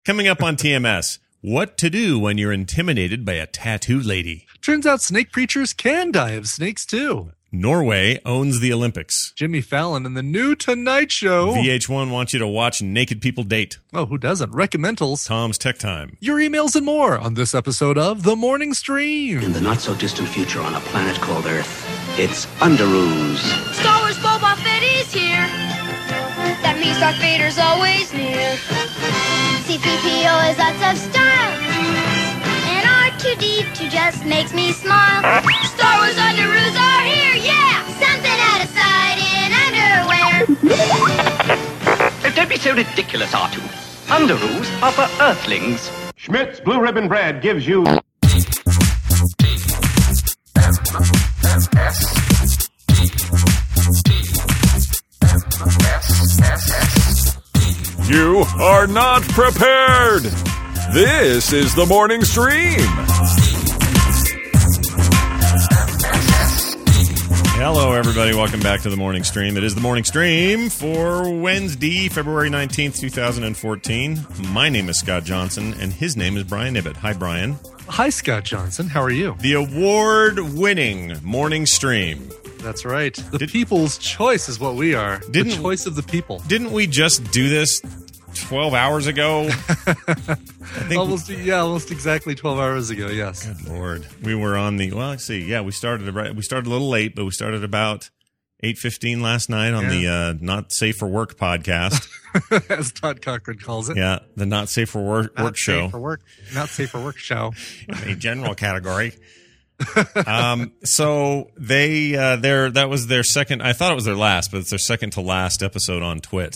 Coming up on TMS, what to do when you're intimidated by a tattoo lady. Turns out snake preachers can die of snakes, too. Norway owns the Olympics. Jimmy Fallon and the new Tonight Show. VH1 wants you to watch naked people date. Oh, who doesn't? Recommendals. Tom's Tech Time. Your emails and more on this episode of The Morning Stream. In the not-so-distant future on a planet called Earth, it's Underoos. Star Wars Boba Fett is here. That means Darth Vader's always near. C-3PO is lots of style. And R2-D2 just makes me smile. Star Wars Underoos are here, yeah! Something out of sight in underwear. Don't be so ridiculous, R2. Underoos are for Earthlings. Schmidt's Blue Ribbon Bread gives you... You are not prepared. This is the Morning Stream. Hello, everybody. Welcome back to the Morning Stream. It is the Morning Stream for Wednesday, February 19th, 2014. My name is Scott Johnson, and his name is Brian Ibbett. Hi, Brian. Hi, Scott Johnson. How are you? The award-winning Morning Stream. That's right. The people's choice is what we are. The choice of the people. Didn't we just do this 12 hours ago? I think almost exactly 12 hours ago, yes. Good Lord. We were on the, well, let's see. Yeah, we started a little late, but we started about 8:15 last night on the Not Safe for Work podcast. As Todd Cochran calls it. Yeah, the Not Safe for Work show. Not Safe for Work show. A general category. So that was their second, I thought it was their last, but it's their second to last episode on Twit.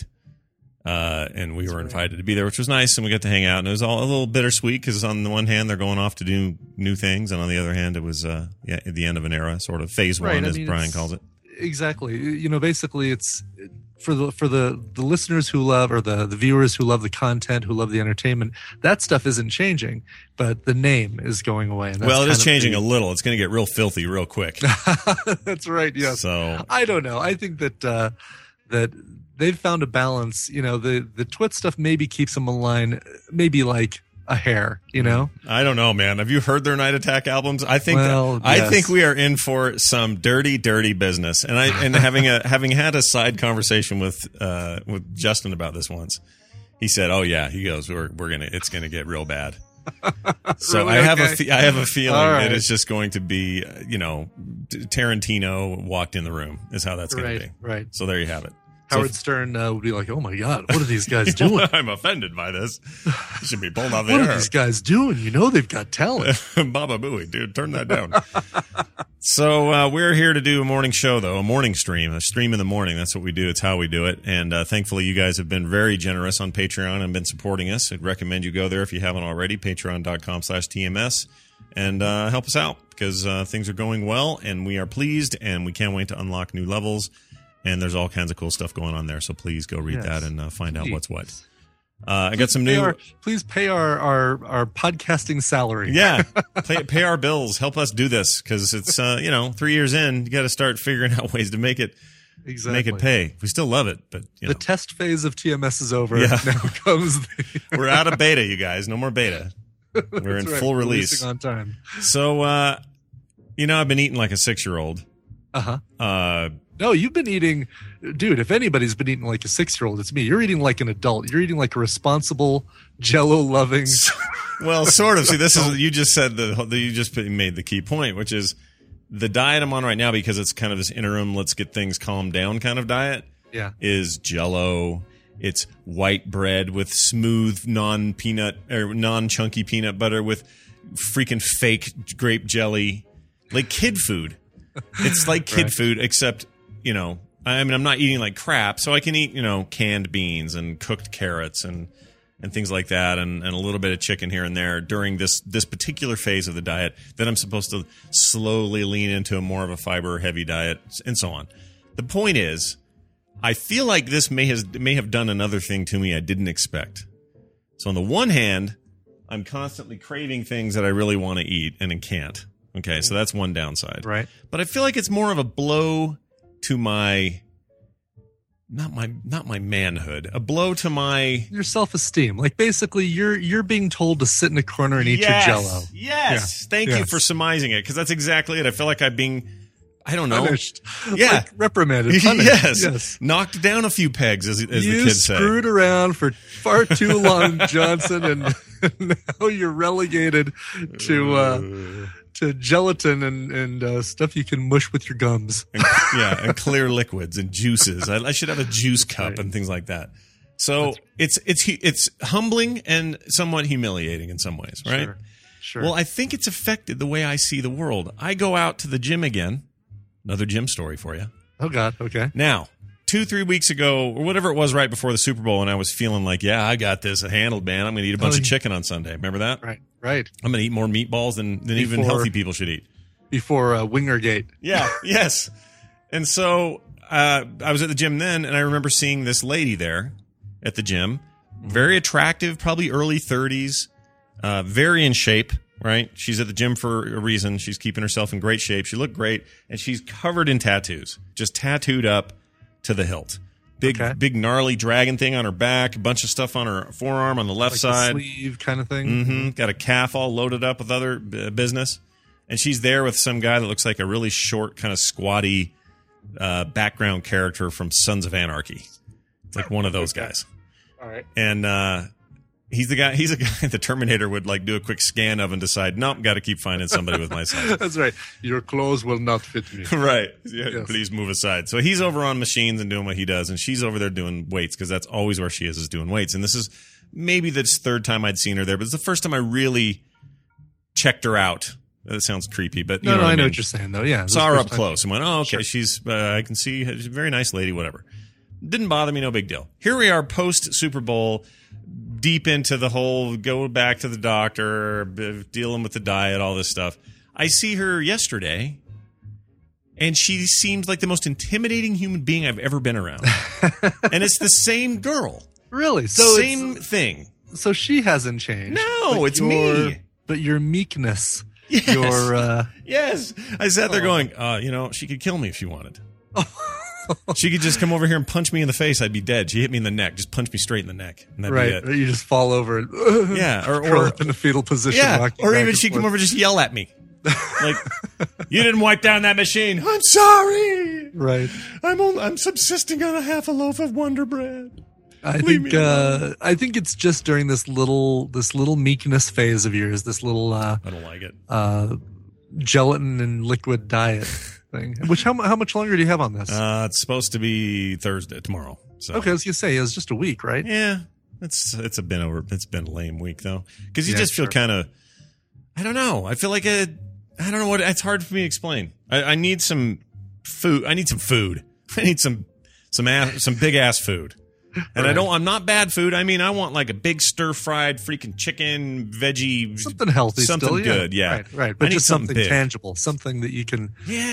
And we were invited to be there, which was nice, and we got to hang out, and it was all a little bittersweet because on the one hand they're going off to do new things, and on the other hand it was at the end of an era, sort of phase one, as Brian calls it. Exactly. You know, basically it's for the listeners who love, or the viewers who love the content, who love the entertainment, that stuff isn't changing, but the name is going away. And well, it is changing a little. It's going to get real filthy real quick. That's right. Yes. So I don't know. I think that they've found a balance. You know, the Twit stuff maybe keeps them in line, maybe like a hair, you know? I don't know, man. Have you heard their Night Attack albums? I think I think we are in for some dirty, dirty business. And having had a side conversation with Justin about this once, he said, "Oh yeah," he goes, it's gonna get real bad." So really? I have a feeling right. that it's just going to be, Tarantino walked in the room is how that's going to be. Right. So there you have it. Howard Stern would be like, "Oh my God, what are these guys doing? I'm offended by this. It should be pulled off the What air. are these guys doing? You know they've got talent." Baba Booey, dude, turn that down. So we're here to do a morning show, though, a morning stream, a stream in the morning. That's what we do. It's how we do it. And thankfully, you guys have been very generous on Patreon and been supporting us. I'd recommend you go there if you haven't already, patreon.com/TMS, and help us out because things are going well, and we are pleased, and we can't wait to unlock new levels. And there's all kinds of cool stuff going on there, so please go read that and find out what's what. I got some new. Please pay our podcasting salary. Yeah, pay our bills. Help us do this because it's 3 years in, you got to start figuring out ways to make it pay. We still love it, but the test phase of TMS is over. Yeah. Now comes we're out of beta, you guys. No more beta. We're in full release. Releasing on time. So I've been eating like a 6-year-old. No, you've been eating, dude, if anybody's been eating like a 6-year-old, it's me. You're eating like an adult. You're eating like a responsible, Jell-O-loving. Well, sort of. See, this is, you just said you just made the key point, which is the diet I'm on right now, because it's kind of this interim, let's get things calmed down kind of diet. Yeah. Is Jell-O. It's white bread with smooth, non-peanut or non-chunky peanut butter with freaking fake grape jelly. Like kid food. It's like kid food, except, I'm not eating like crap, so I can eat, canned beans and cooked carrots and things like that, and a little bit of chicken here and there during this particular phase of the diet that I'm supposed to slowly lean into a more of a fiber-heavy diet, and so on. The point is, I feel like this may have done another thing to me I didn't expect. So on the one hand, I'm constantly craving things that I really want to eat and can't. Okay, so that's one downside. Right. But I feel like it's more of a blow to my not my manhood, a blow to my Your self-esteem. Like basically you're being told to sit in a corner and eat your Jell-O. Yes. Thank you for surmising it, because that's exactly it. I feel like I'm being, I don't know. Punished. Yeah. Like reprimanded. Punished. Yes. Knocked down a few pegs, as the You kids say. screwed around for far too long, Johnson, and now you're relegated to gelatin and stuff you can mush with your gums. And clear liquids and juices. I should have a juice cup and things like that. So it's humbling and somewhat humiliating in some ways, right? Sure. Well, I think it's affected the way I see the world. I go out to the gym again. Another gym story for you. Oh, God. Okay. Now, 2-3 weeks ago, or whatever it was right before the Super Bowl, and I was feeling like, yeah, I got this handled, man. I'm going to eat a bunch of chicken on Sunday. Remember that? Right. I'm going to eat more meatballs than even healthy people should eat. Before Wingergate. Yeah, yes. And so I was at the gym then, and I remember seeing this lady there at the gym. Very attractive, probably early 30s, very in shape. Right? She's at the gym for a reason. She's keeping herself in great shape. She looked great, and she's covered in tattoos, just tattooed up to the hilt. Big gnarly dragon thing on her back, a bunch of stuff on her forearm on the left side. The sleeve kind of thing. Got a calf all loaded up with other business. And she's there with some guy that looks like a really short, kind of squatty background character from Sons of Anarchy. It's like one of those guys. All right. And he's a guy the Terminator would like do a quick scan of and decide, nope, got to keep finding somebody with my size. That's right. Your clothes will not fit me. Right. Yeah, yes. Please move aside. So he's over on machines and doing what he does, and she's over there doing weights, because that's always where she is doing weights. And this is maybe the third time I'd seen her there, but it's the first time I really checked her out. That sounds creepy, but you know what I know what you're saying, though. Yeah. Saw her up close and went, oh, okay, she's, I can see, she's a very nice lady, whatever. Didn't bother me, no big deal. Here we are post Super Bowl, deep into the whole go back to the doctor, dealing with the diet, all this stuff. I see her yesterday, and she seems like the most intimidating human being I've ever been around. And it's the same girl. Really? So same thing. So she hasn't changed. No, it's me. But your meekness. Yes. Your yes. I sat there going, she could kill me if she wanted. She could just come over here and punch me in the face. I'd be dead. She hit me in the neck. Just punch me straight in the neck. And that'd be it. Or you just fall over and or up in the fetal position. Yeah, or even she'd come over and just yell at me. Like, you didn't wipe down that machine. I'm sorry. Right. I'm subsisting on a half a loaf of Wonder Bread. I think it's just during this little meekness phase of yours, this little I don't like it. Gelatin and liquid diet thing. Which how much longer do you have on this? It's supposed to be tomorrow. So. Okay, I was gonna say it was just a week, right? Yeah, it's been a lame week though, because you just feel kind of, I don't know. I feel like I don't know what. It's hard for me to explain. I need some food. I need some food. I need some big ass food. And right. I'm not bad food. I mean, I want like a big stir-fried freaking chicken, veggie. Something healthy something still, good, yeah. Right. But just something tangible, something that you can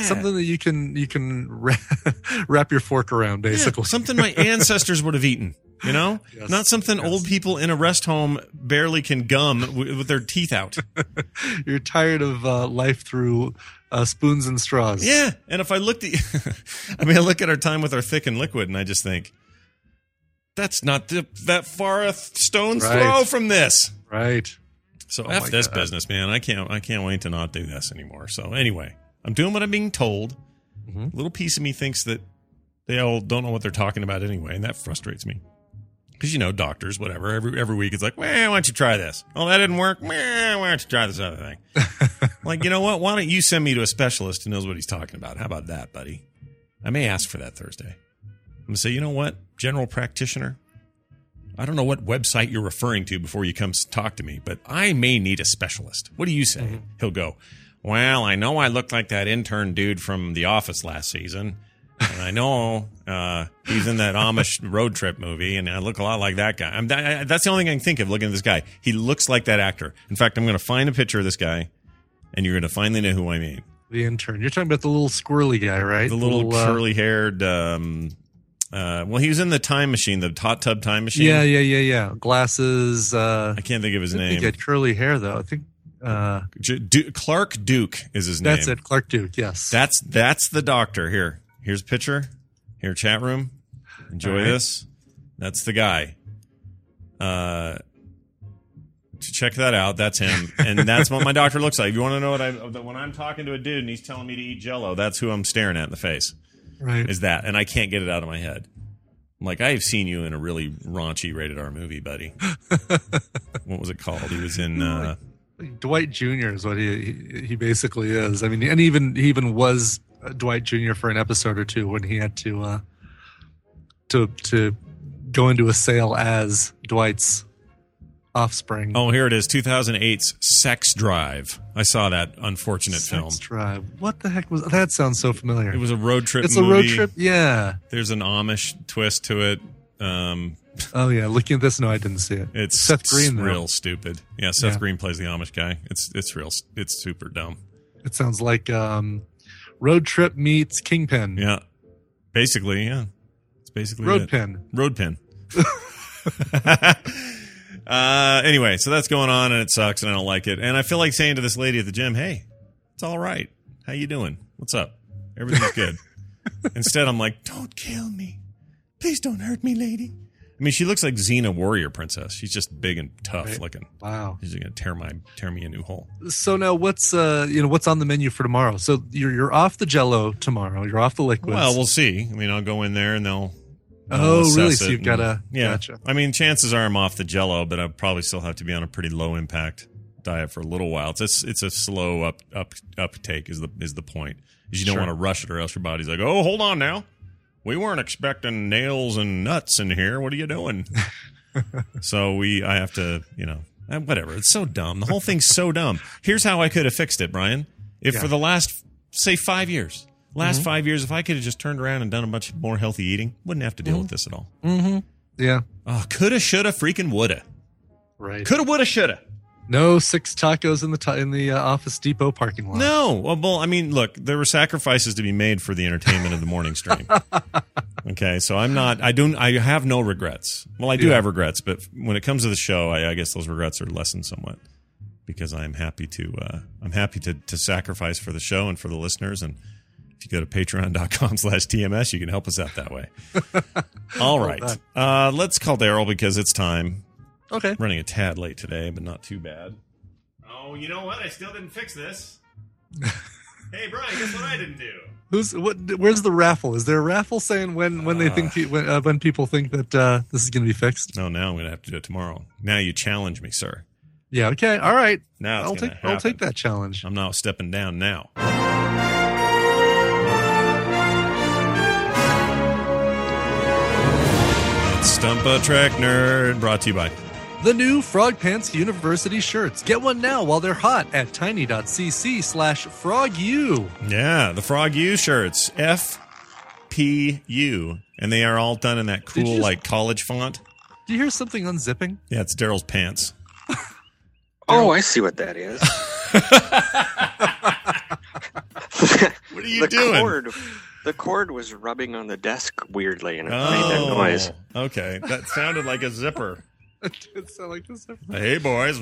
wrap your fork around, basically. Yeah, something my ancestors would have eaten, you know? Yes. Not something old people in a rest home barely can gum with their teeth out. You're tired of life through spoons and straws. Yeah, and if I looked at I look at our time with our thick and liquid, and I just think, that's not that far a stone's throw from this. Right. So F this business, man. I can't wait to not do this anymore. So anyway, I'm doing what I'm being told. Mm-hmm. A little piece of me thinks that they all don't know what they're talking about anyway, and that frustrates me. Because, doctors, whatever, every week it's like, well, why don't you try this? Oh, that didn't work? Well, why don't you try this other thing? Like, you know what? Why don't you send me to a specialist who knows what he's talking about? How about that, buddy? I may ask for that Thursday. I'm going to say, you know what, general practitioner, I don't know what website you're referring to before you come talk to me, but I may need a specialist. What do you say? Mm-hmm. He'll go, well, I know I looked like that intern dude from The Office last season, and I know he's in that Amish road trip movie, and I look a lot like that guy. That's the only thing I can think of looking at this guy. He looks like that actor. In fact, I'm going to find a picture of this guy, and you're going to finally know who I mean. The intern. You're talking about the little squirrely guy, right? The little curly-haired... well, he was in the time machine, the hot tub time machine. Yeah. Glasses. I can't think of his name. He had curly hair, though. I think Clark Duke is his name. That's it, Clark Duke. Yes. That's the doctor. Here's a picture. Here, chat room. Enjoy this. That's the guy. Check that out. That's him. And that's what my doctor looks like. If you want to know when I'm talking to a dude and he's telling me to eat Jell-O, that's who I'm staring at in the face. Right. Is that. And I can't get it out of my head. I'm like, I've seen you in a really raunchy rated R movie, buddy. What was it called? He was in... Dwight Jr. is what he basically is. I mean, and he even was Dwight Jr. for an episode or two when he had to go into a sale as Dwight's offspring. Oh, here it is, 2008's Sex Drive. I saw that unfortunate film. Sex Drive. What the heck was that? Sounds so familiar. It was a road trip It's movie. a road trip? Yeah. There's an Amish twist to it. Oh, yeah. Looking at this, no, I didn't see it. It's Seth Green, though. real stupid. Yeah, Seth Green plays the Amish guy. It's super dumb. It sounds like Road Trip meets Kingpin. Yeah. Basically, yeah. It's basically Road it. Pin. Road Pin. Anyway, so that's going on, and it sucks, and I don't like it. And I feel like saying to this lady at the gym, hey, it's all right. How you doing? What's up? Everything's good. Instead, I'm like, don't kill me. Please don't hurt me, lady. I mean, she looks like Xena Warrior Princess. She's just big and tough looking. Wow. She's going to tear me a new hole. So now what's on the menu for tomorrow? So you're off the Jell-O tomorrow. You're off the liquids. Well, we'll see. I mean, I'll go in there and they'll Oh, really? assess So it you've got to... Yeah. Gotcha. I mean, chances are I'm off the Jell-O, but I'll probably still have to be on a pretty low impact diet for a little while. It's a slow uptake is the point. Is you don't want to rush it, or else your body's like, oh, hold on now. We weren't expecting nails and nuts in here. What are you doing? So I have to, whatever. It's so dumb. The whole thing's so dumb. Here's how I could have fixed it, Brian. If for the last, say, 5 years, 5 years, if I could have just turned around and done a bunch more healthy eating, wouldn't have to deal with this at all. Mm-hmm. Yeah. Oh, coulda, shoulda, freaking woulda. Right. Coulda, woulda, shoulda. No 6 tacos in the Office Depot parking lot. No. Well, I mean, look, there were sacrifices to be made for the entertainment of the morning stream. Okay, so I have no regrets. Well, I do have regrets, but when it comes to the show, I guess those regrets are lessened somewhat because I'm happy to sacrifice for the show and for the listeners. And if you go to patreon.com/TMS, you can help us out that way. All right. Let's call Daryl because it's time. Okay. Running a tad late today, but not too bad. Oh, you know what? I still didn't fix this. Hey, Brian, guess what I didn't do? Where's the raffle? Is there a raffle saying when they think when people think that this is going to be fixed? No, now I'm going to have to do it tomorrow. Now you challenge me, sir. Yeah. Okay. All right. Now I'll take that challenge. I'm now stepping down now. It's Stump a Trek Nerd, brought to you by the new Frog Pants University shirts. Get one now while they're hot at tiny.cc/frogu. Yeah, the Frog U shirts. FPU. And they are all done in that cool, college font. Do you hear something unzipping? Yeah, it's Daryl's pants. Oh, I see what that is. What are you doing? The cord was rubbing on the desk weirdly, and it made that noise. Okay. That sounded like a zipper. It did sound like a zipper. Hey, boys.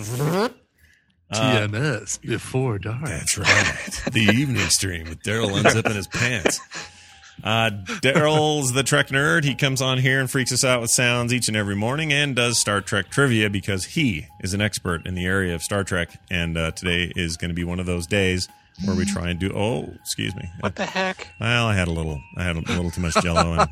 TMS before dark. That's right. The evening stream with Daryl unzipping his pants. Daryl's the Trek nerd. He comes on here and freaks us out with sounds each and every morning and does Star Trek trivia because he is an expert in the area of Star Trek. And today is going to be one of those days where we try and do. Oh, excuse me. What the heck? Well, I had a little too much Jell-O.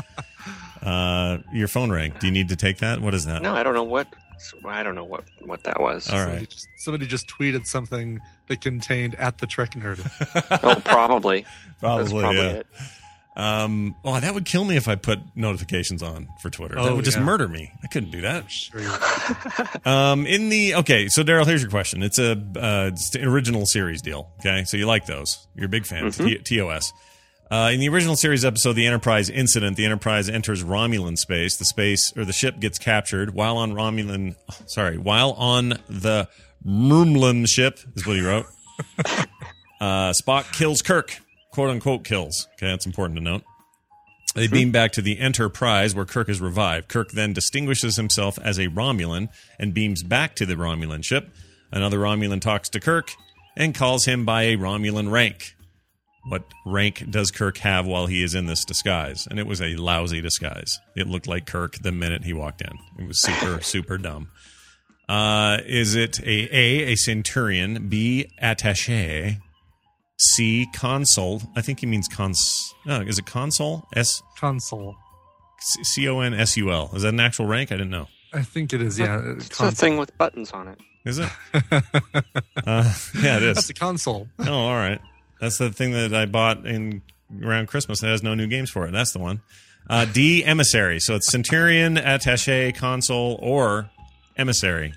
Your phone rang. Do you need to take that? What is that? No, I don't know what that was. All right. Somebody just tweeted something that contained at the Trek nerd. Oh, probably. That's probably yeah. It. That would kill me if I put notifications on for Twitter. That would just murder me. I couldn't do that. Sure. So Daryl, here's your question. It's an original series deal. Okay, so you like those? You're a big fan of TOS. In the original series episode, the Enterprise incident, the Enterprise enters Romulan space. The ship gets captured while on the Romulan ship is what he wrote. Spock kills Kirk. Quote unquote kills. Okay, that's important to note. They beam back to the Enterprise where Kirk is revived. Kirk then distinguishes himself as a Romulan and beams back to the Romulan ship. Another Romulan talks to Kirk and calls him by a Romulan rank. what rank does Kirk have while he is in this disguise? And it was a lousy disguise. It looked like Kirk the minute he walked in. It was super, super dumb. Is it A, centurion, B, attaché, C, consul? I think he means is it consul? Consul. C-O-N-S-U-L. Is that an actual rank? I didn't know. I think it is, yeah. It's a thing with buttons on it. Is it? Yeah, it is. That's a console. Oh, all right. That's the thing that I bought around Christmas that has no new games for it. That's the one. D, emissary. So it's centurion, attaché, consul, or emissary.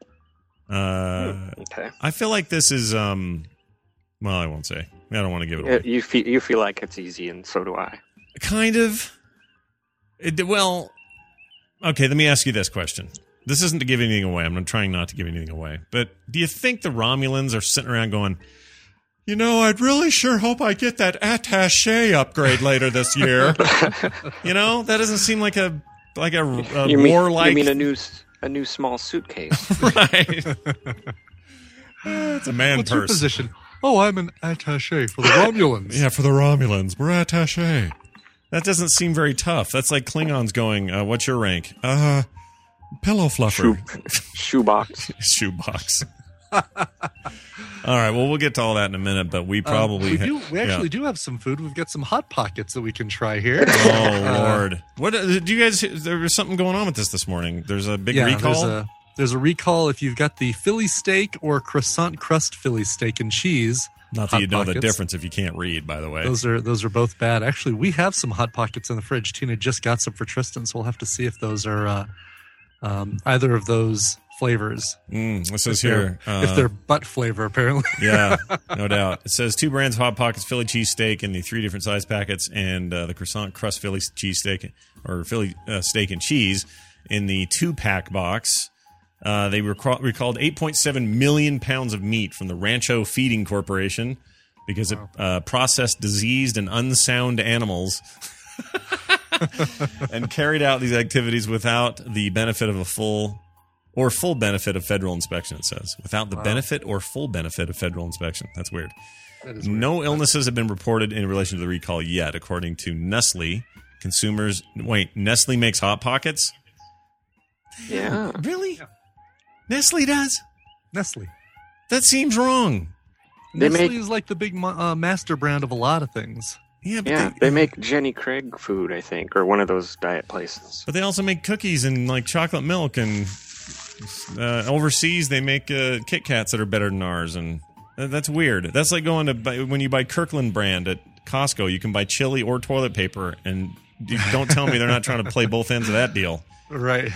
Okay. I feel like this is well, I won't say. I don't want to give it away. You feel like it's easy, and so do I. Kind of. Well, okay, let me ask you this question. This isn't to give anything away. I'm trying not to give anything away. But do you think the Romulans are sitting around going, I'd really sure hope I get that attaché upgrade later this year. That doesn't seem like a warlike. You mean a new small suitcase? Right. It's a man What's purse. your position? Oh, I'm an attaché for the Romulans. Yeah, for the Romulans. We're attaché. That doesn't seem very tough. That's like Klingons going, what's your rank? Pillow fluffer. Shoebox. Shoebox. All right, well, we'll get to all that in a minute, but we probably... we actually do have some food. We've got some Hot Pockets that we can try here. Oh, Lord. What do you guys... There was something going on with this morning. There's a big recall? There's a recall if you've got the Philly steak or croissant crust Philly steak and cheese. Not that you know the difference if you can't read, by the way. Those are both bad. Actually, we have some Hot Pockets in the fridge. Tina just got some for Tristan, so we'll have to see if those are either of those flavors. It says here... if they're butt flavor, apparently. Yeah, no doubt. It says 2 brands of Hot Pockets, Philly cheesesteak in the 3 different size packets, and the croissant crust Philly cheesesteak, or Philly steak and cheese in the 2-pack box. They recalled 8.7 million pounds of meat from the Rancho Feeding Corporation because it processed diseased and unsound animals and carried out these activities without the benefit of a full benefit of federal inspection, it says. Without the benefit or full benefit of federal inspection. That's weird. That is weird. No illnesses have been reported in relation to the recall yet, according to Nestle. Nestle makes Hot Pockets? Yeah. Really? Yeah. Nestle does? Nestle. That seems wrong. Nestle is like the big master brand of a lot of things. Yeah, but they make Jenny Craig food, I think, or one of those diet places. But they also make cookies and like chocolate milk, and overseas they make Kit Kats that are better than ours, and that's weird. That's like going to when you buy Kirkland brand at Costco, you can buy chili or toilet paper, and don't tell me they're not trying to play both ends of that deal. Right.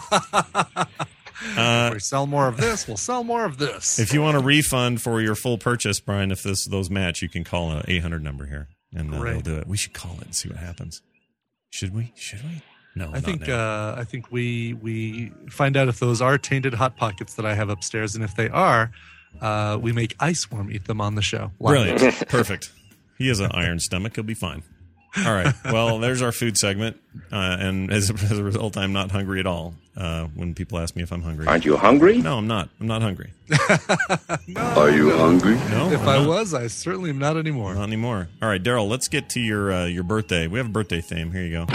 We sell more of this, we'll sell more of this. If you want a refund for your full purchase, Brian, if those match, you can call an 800 number here, and they'll do it. We should call it and see what happens. Should we? No, I think we find out if those are tainted Hot Pockets that I have upstairs, and if they are, we make Iceworm eat them on the show. Brilliant. Perfect. He has an iron stomach. He'll be fine. All right. Well, there's our food segment. And as a result, I'm not hungry at all when people ask me if I'm hungry. Aren't you hungry? No, I'm not. I'm not hungry. Are you hungry? No. If I was, I certainly am not anymore. Not anymore. All right, Daryl, let's get to your birthday. We have a birthday theme. Here you go.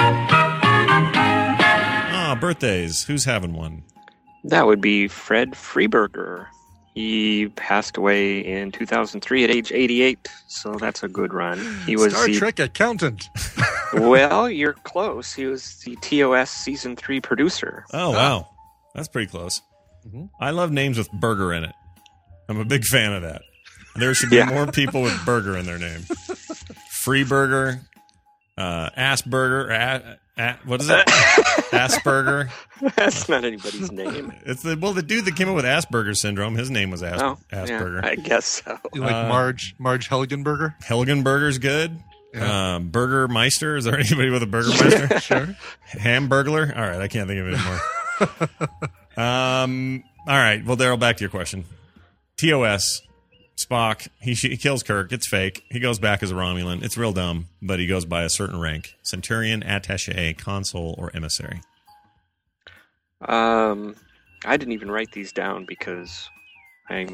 Birthdays. Who's having one? That would be Fred Freeberger. He passed away in 2003 at age 88, so that's a good run. He was Star Trek accountant. Well, you're close. He was the TOS Season 3 producer. Oh, wow. That's pretty close. Mm-hmm. I love names with burger in it. I'm a big fan of that. There should be more people with burger in their name. Freeburger, Asperger, what is it? Asperger. That's not anybody's name. It's the dude that came up with Asperger syndrome. His name was Asperger. Yeah, I guess so. You like Marge Helgenberger? Helgenberger's good. Yeah. Burgermeister. Is there anybody with a Burgermeister? Sure. Hamburglar. All right, I can't think of it anymore. All right. Well, Daryl, back to your question. TOS. Spock, he kills Kirk. It's fake. He goes back as a Romulan. It's real dumb, but he goes by a certain rank. Centurion, attaché, consul, or emissary. I didn't even write these down because I'm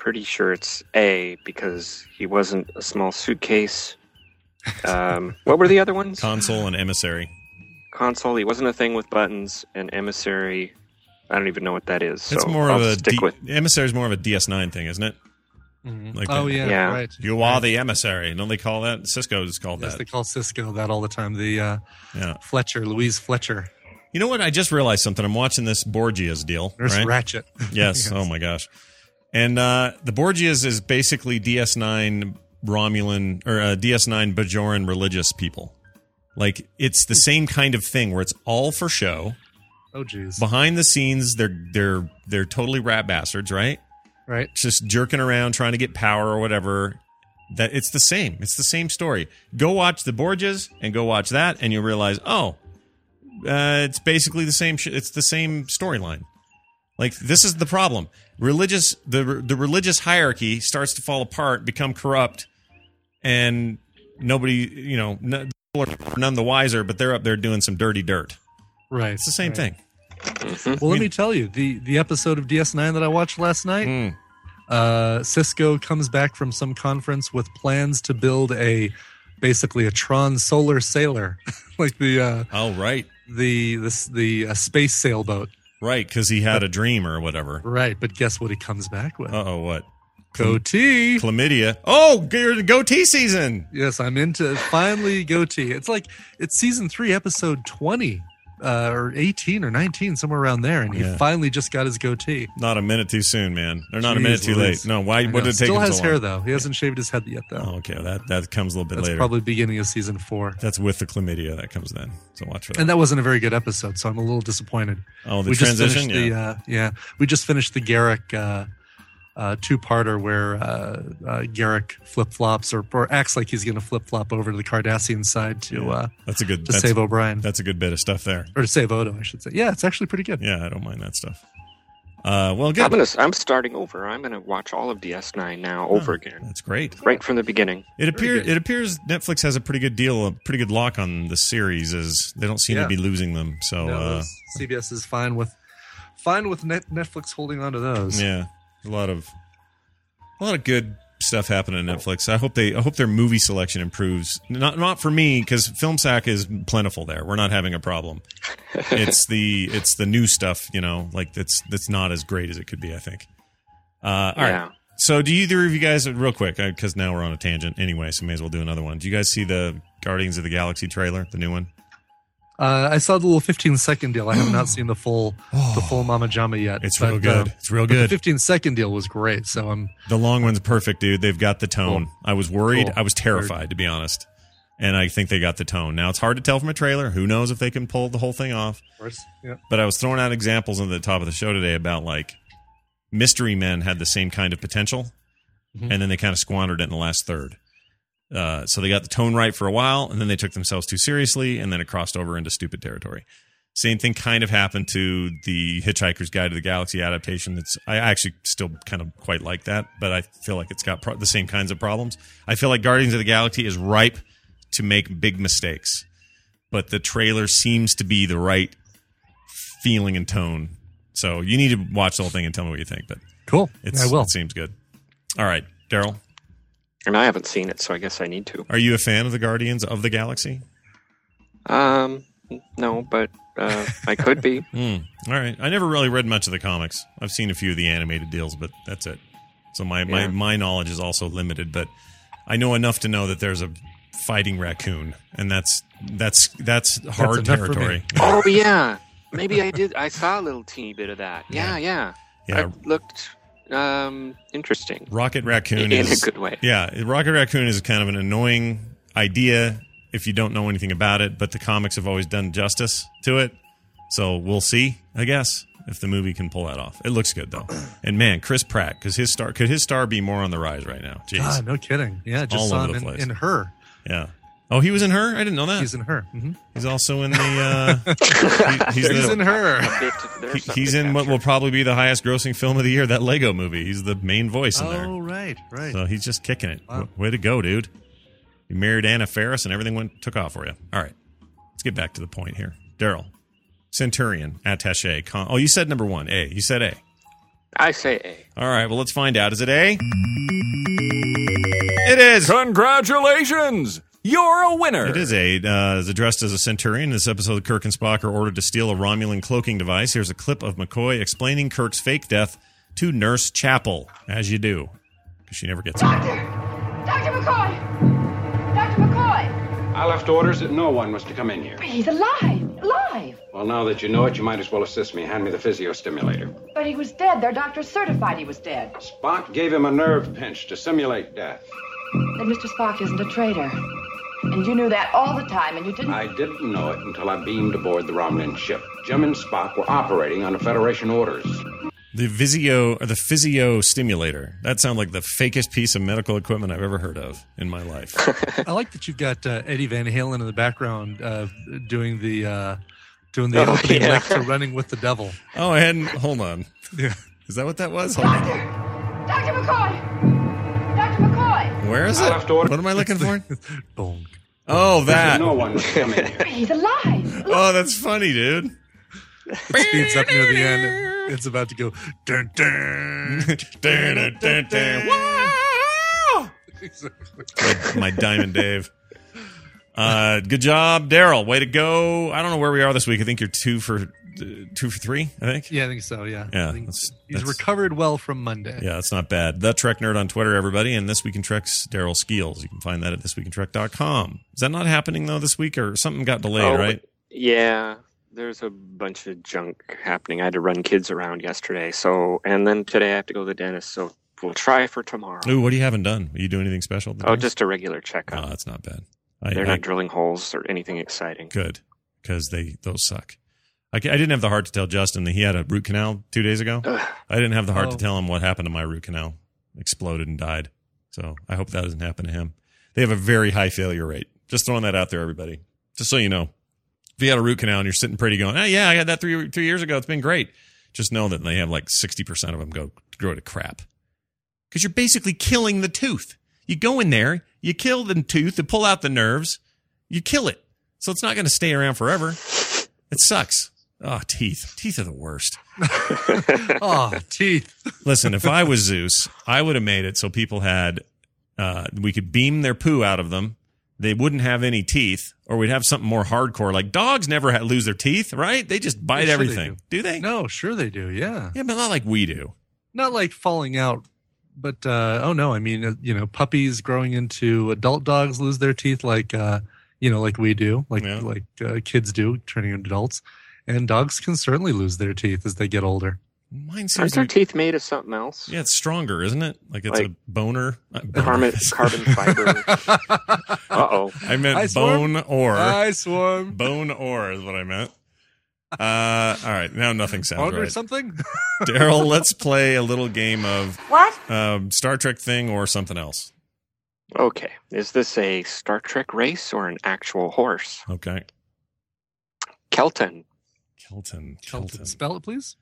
pretty sure it's A because he wasn't a small suitcase. What were the other ones? Console and Emissary. Console. He wasn't a thing with buttons, and Emissary. I don't even know what that is. So It's more I'll of stick with. Emissary is more of a DS9 thing, isn't it? Mhm. Like Oh the- yeah, Yeah. right. You are the emissary. Don't they call that? Cisco's called Yes, that. they call Cisco that all the time. The Yeah. Louise Fletcher, You know what? I just realized something. I'm watching this Borgia's deal. Nurse right? Ratchet. Yes. Oh my gosh. And the Borgias is basically DS9 Romulan or DS9 Bajoran religious people. Like it's the same kind of thing where it's all for show. Oh geez. Behind the scenes, they're totally rat bastards, right? Right. Just jerking around trying to get power or whatever. That it's the same. It's the same story. Go watch the Borgias and go watch that, and you realize, it's basically the same. It's the same storyline. Like this is the problem. The religious hierarchy starts to fall apart, become corrupt, and nobody, people are none the wiser. But they're up there doing some dirty dirt. Right. It's the same thing. Well, let me tell you, the episode of DS9 that I watched last night, Cisco comes back from some conference with plans to build basically a Tron solar sailor, like the space sailboat. Right, because he had a dream or whatever. Right, but guess what he comes back with? What? Goatee. Chlamydia. Oh, goatee season. Yes, I'm into finally goatee. It's season 3, episode 20. Or 18 or 19, somewhere around there, and he finally just got his goatee. Not a minute too soon, man. Or not a Jeez minute too Louise. late. No, why? What did it take Still him has so hair long? though. He hasn't shaved his head yet though. Oh, okay, that comes a little bit That's later. probably beginning of season 4. That's with the chlamydia that comes then. So watch for that. And that wasn't a very good episode, so I'm a little disappointed. Oh, the we transition. Just finished we just finished the Garrick two-parter where Garrick flip-flops or acts like he's going to flip-flop over to the Cardassian side to save O'Brien. That's a good bit of stuff there. Or to save Odo, I should say. Yeah, it's actually pretty good. Yeah, I don't mind that stuff. Well, good. I'm starting over. I'm going to watch all of DS9 now over again. That's great. Right from the beginning. It appears Netflix has a pretty good deal, a pretty good lock on the series. As they don't seem to be losing them. So CBS is fine with Netflix holding on to those. Yeah. A lot of good stuff happening on Netflix. I hope their movie selection improves. Not for me because FilmSack is plentiful there. We're not having a problem. It's the new stuff, like that's not as great as it could be. I think. All right. So do either of you guys, real quick, because now we're on a tangent anyway, so may as well do another one. Do you guys see the Guardians of the Galaxy trailer, the new one? I saw the little 15-second deal. I have not seen the full Mama Jama yet. It's real good. It's real good. The 15-second deal was great. So the long one's perfect, dude. They've got the tone. Cool. I was worried. Cool. I was terrified, to be honest. And I think they got the tone. Now, it's hard to tell from a trailer. Who knows if they can pull the whole thing off. Of course. Yeah. But I was throwing out examples on the top of the show today about, like, Mystery Men had the same kind of potential, and then they kind of squandered it in the last third. So they got the tone right for a while, and then they took themselves too seriously, and then it crossed over into stupid territory. Same thing kind of happened to the Hitchhiker's Guide to the Galaxy adaptation. I actually still kind of quite like that, but I feel like it's got the same kinds of problems. I feel like Guardians of the Galaxy is ripe to make big mistakes, but the trailer seems to be the right feeling and tone. So you need to watch the whole thing and tell me what you think. But cool, I will. It seems good. All right, Daryl. And I haven't seen it, so I guess I need to. Are you a fan of the Guardians of the Galaxy? No, but I could be. All right. I never really read much of the comics. I've seen a few of the animated deals, but that's it. So my knowledge is also limited, but I know enough to know that there's a fighting raccoon, and that's hard territory. Oh yeah, maybe I did. I saw a little teeny bit of that. Yeah. It looked interesting. Rocket Raccoon in a good way. Yeah, Rocket Raccoon is kind of an annoying idea if you don't know anything about it, but the comics have always done justice to it. So we'll see, I guess, if the movie can pull that off. It looks good though. And man, Chris Pratt, could his star be more on the rise right now? Jeez. God, no kidding. Yeah, just all saw over him the place. in Her. Yeah. Oh, he was in Her? I didn't know that. He's in Her. Mm-hmm. He's also in the. He's in Her. He's in what will probably be the highest grossing film of the year, that Lego movie. He's the main voice in there. Oh, right. So he's just kicking it. Wow. Way to go, dude. You married Anna Faris and everything took off for you. All right. Let's get back to the point here. Daryl. Centurion, attaché. You said number 1, A. You said A. I say A. All right, well, let's find out. Is it A? It is. Congratulations! You're a winner. It is A. Is addressed as a Centurion. In this episode, Kirk and Spock are ordered to steal a Romulan cloaking device. Here's a clip of McCoy explaining Kirk's fake death to Nurse Chapel, as you do, because she never gets it. Dr. McCoy! Dr. McCoy! I left orders that no one was to come in here. But he's alive! Alive! Well, now that you know it, you might as well assist me. Hand me the physiostimulator. But he was dead. Their doctor certified he was dead. Spock gave him a nerve pinch to simulate death. Then Mr. Spock isn't a traitor. And you knew that all the time, and you didn't... I didn't know it until I beamed aboard the Romulan ship. Jim and Spock were operating under Federation orders. The physio stimulator. That sounds like the fakest piece of medical equipment I've ever heard of in my life. I like that you've got Eddie Van Halen in the background doing the opening lick to Running with the Devil. Oh, I hadn't. Hold on. Yeah. Is that what that was? Hold on. Dr. McCoy! Dr. McCoy! Where is it? What am I looking for? Bonk. Oh, that. No one was to come in here. But he's alive! Oh, that's funny, dude. Speeds up near the end. It's about to go. Dun, dun. Dun, dun, dun, dun. Wow! My Diamond Dave. Good job, Daryl. Way to go. I don't know where we are this week. I think you're 2 for 3, I think. Yeah, I think so, yeah. Yeah, I think that's recovered well from Monday. Yeah, that's not bad. The Trek Nerd on Twitter, everybody. And This Week in Trek's Daryl Skeels. You can find that at thisweekintrek.com. Is that not happening, though, this week? Or something got delayed, right? Yeah. There's a bunch of junk happening. I had to run kids around yesterday. And then today I have to go to the dentist. So we'll try for tomorrow. Ooh, what do you haven't done? Are you doing anything special? Just a regular checkup. Oh, that's not bad. They're not drilling holes or anything exciting. Good, because those suck. I didn't have the heart to tell Justin that he had a root canal 2 days ago. I didn't have the heart to tell him what happened to my root canal. Exploded and died. So I hope that doesn't happen to him. They have a very high failure rate. Just throwing that out there, everybody. Just so you know. If you had a root canal and you're sitting pretty going, yeah, I had that 3 years ago. It's been great. Just know that they have like 60% of them grow to crap. Because you're basically killing the tooth. You go in there, you kill the tooth, and pull out the nerves. You kill it. So it's not going to stay around forever. It sucks. Oh, teeth. Teeth are the worst. Oh, teeth. Listen, if I was Zeus, I would have made it so people had, we could beam their poo out of them. They wouldn't have any teeth, or we'd have something more hardcore. Like dogs never lose their teeth, right? They just bite everything. Do they? No, sure they do. Yeah. Yeah, but not like we do. Not like falling out, but I mean, puppies growing into adult dogs lose their teeth like like we do, like kids do, turning into adults, and dogs can certainly lose their teeth as they get older. Aren't their teeth made of something else? Yeah, it's stronger, isn't it? Like it's a boner. Carbon fiber. Uh-oh. I meant bone ore. I swarm. Bone ore is what I meant. All right, now nothing sounds Order right. something? Daryl, let's play a little game of What? Star Trek thing or something else. Okay. Is this a Star Trek race or an actual horse? Okay. Kelton. Kelton. Spell it, please.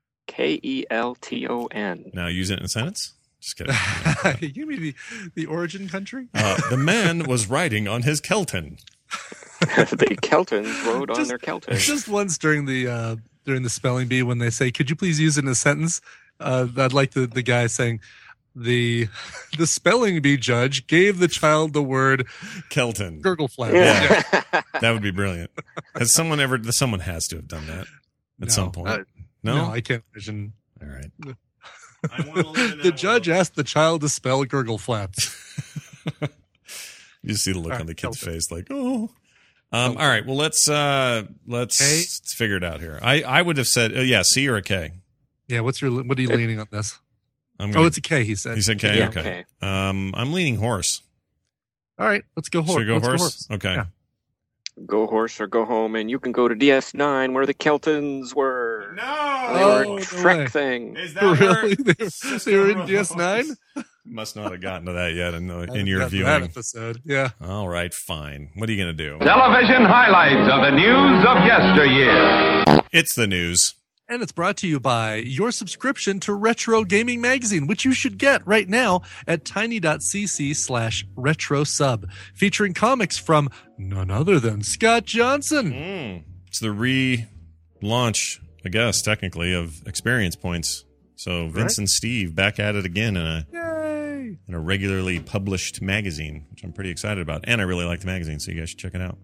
Kelton. Now use it in a sentence. Just kidding. Give me the origin country. The man was riding on his Kelton. The Keltons rode on their Keltons. Just once during the spelling bee when they say, "Could you please use it in a sentence?" I'd like the guy saying, "The spelling bee judge gave the child the word Kelton. Gurgle flap." Yeah. That would be brilliant. Has someone someone has to have done that at some point. No, I can't imagine. All right. The judge asked the child to spell gurgle flaps. You just see the look on the kid's face, like, oh. All right. Well, let's figure it out here. I would have said, C or a K. Yeah. What are you leaning on this? It's a K. He said. He said K. Yeah, okay. I'm leaning horse. All right. Let's go horse. Should we go horse? Okay. Yeah. Go horse or go home, and you can go to DS9 where the Keltons were. No, they were a Trek thing. Is that really? They were in DS9? Must not have gotten to that yet in your viewing. That episode, yeah. All right, fine. What are you going to do? Television highlights of the news of yesteryear. It's the news. And it's brought to you by your subscription to Retro Gaming Magazine, which you should get right now at tiny.cc/retro sub, featuring comics from none other than Scott Johnson. It's the relaunch, I guess, technically, of Experience Points So Vince and Steve back at it again in Yay! a regularly published magazine, which I'm pretty excited about. And I really like the magazine, so you guys should check it out.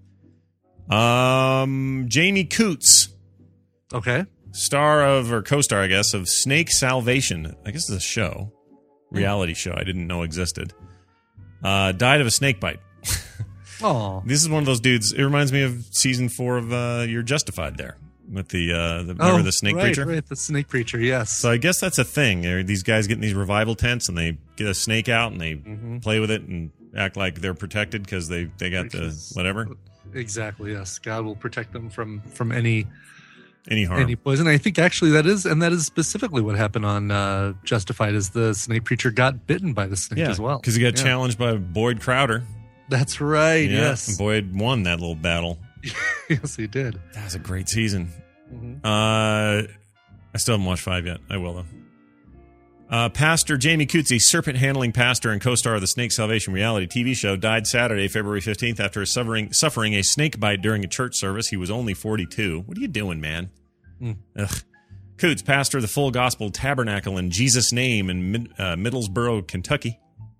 Jamie Coots. Okay. Co-star, I guess, of Snake Salvation. I guess it's a show. Reality show I didn't know existed. Died of a snake bite. Oh. This is one of those dudes. It reminds me of season 4 of You're Justified there. With remember the snake preacher? Right, the snake preacher, yes. So I guess that's a thing. These guys get in these revival tents and they get a snake out and they play with it and act like they're protected because they got the whatever. Exactly, yes. God will protect them from any harm, any poison. I think actually that is specifically what happened on Justified. Is the snake preacher got bitten by the snake as well? Because he got challenged by Boyd Crowder. That's right. Yeah, yes, and Boyd won that little battle. Yes, he did. That was a great season. I still haven't watched 5 yet. I will though. Pastor Jamie Cootsy, serpent handling pastor and co-star of the Snake Salvation reality TV show, died Saturday, February 15th after suffering a snake bite during a church service. He was only 42. What are you doing, man? Ugh. Coots, pastor of the Full Gospel Tabernacle in Jesus' Name in Middlesboro, Kentucky,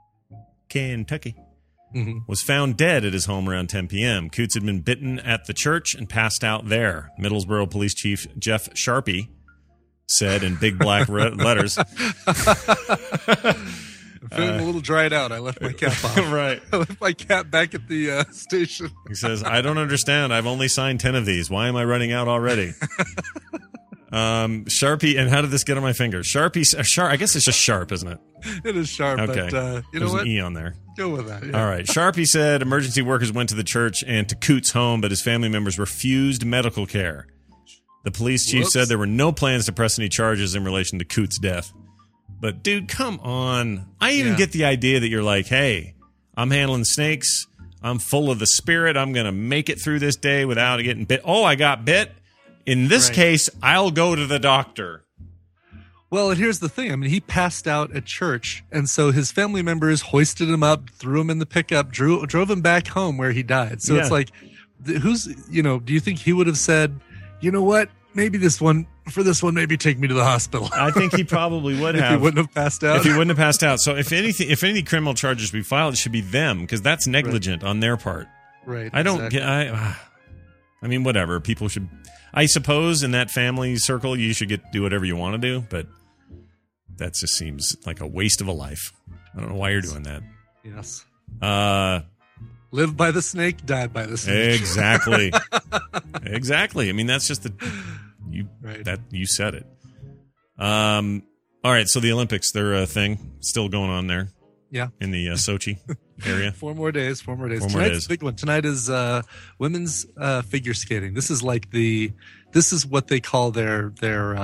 was found dead at his home around 10 p.m. Coots had been bitten at the church and passed out there. Middlesboro Police Chief Jeff Sharpie said in big black letters. I'm feeling a little dried out. I left my cap off. Right. I left my cap back at the station. He says, I don't understand. I've only signed 10 of these. Why am I running out already? Sharpie, and how did this get on my finger? Sharpie, I guess it's just sharp, isn't it? It is sharp, okay. but you There's know what? an E on there. Go with that. Yeah. All right. Sharpie said emergency workers went to the church and to Coots' home, but his family members refused medical care. The police chief said there were no plans to press any charges in relation to Coots' death. But, dude, come on. I even get the idea that you're like, hey, I'm handling snakes. I'm full of the spirit. I'm going to make it through this day without getting bit. Oh, I got bit. In this case, I'll go to the doctor. Well, and here's the thing. I mean, he passed out at church, and so his family members hoisted him up, threw him in the pickup, drove him back home where he died. So it's like, do you think he would have said, you know what, maybe for this one, maybe take me to the hospital? I think he probably would have. If he wouldn't have passed out. If he wouldn't have passed out. So if any criminal charges be filed, it should be them, because that's negligent on their part. Right. I don't get, I mean, whatever. People should, I suppose in that family circle, you should do whatever you want to do, but that just seems like a waste of a life. I don't know why you're doing that. Yes. Live by the snake, die by the snake. Exactly. Exactly. I mean, that's just you said it. All right. So the Olympics, they're a thing still going on there. Yeah. In the Sochi area. 4 more days. Tonight's days. a big one. Tonight is women's figure skating. This is what they call their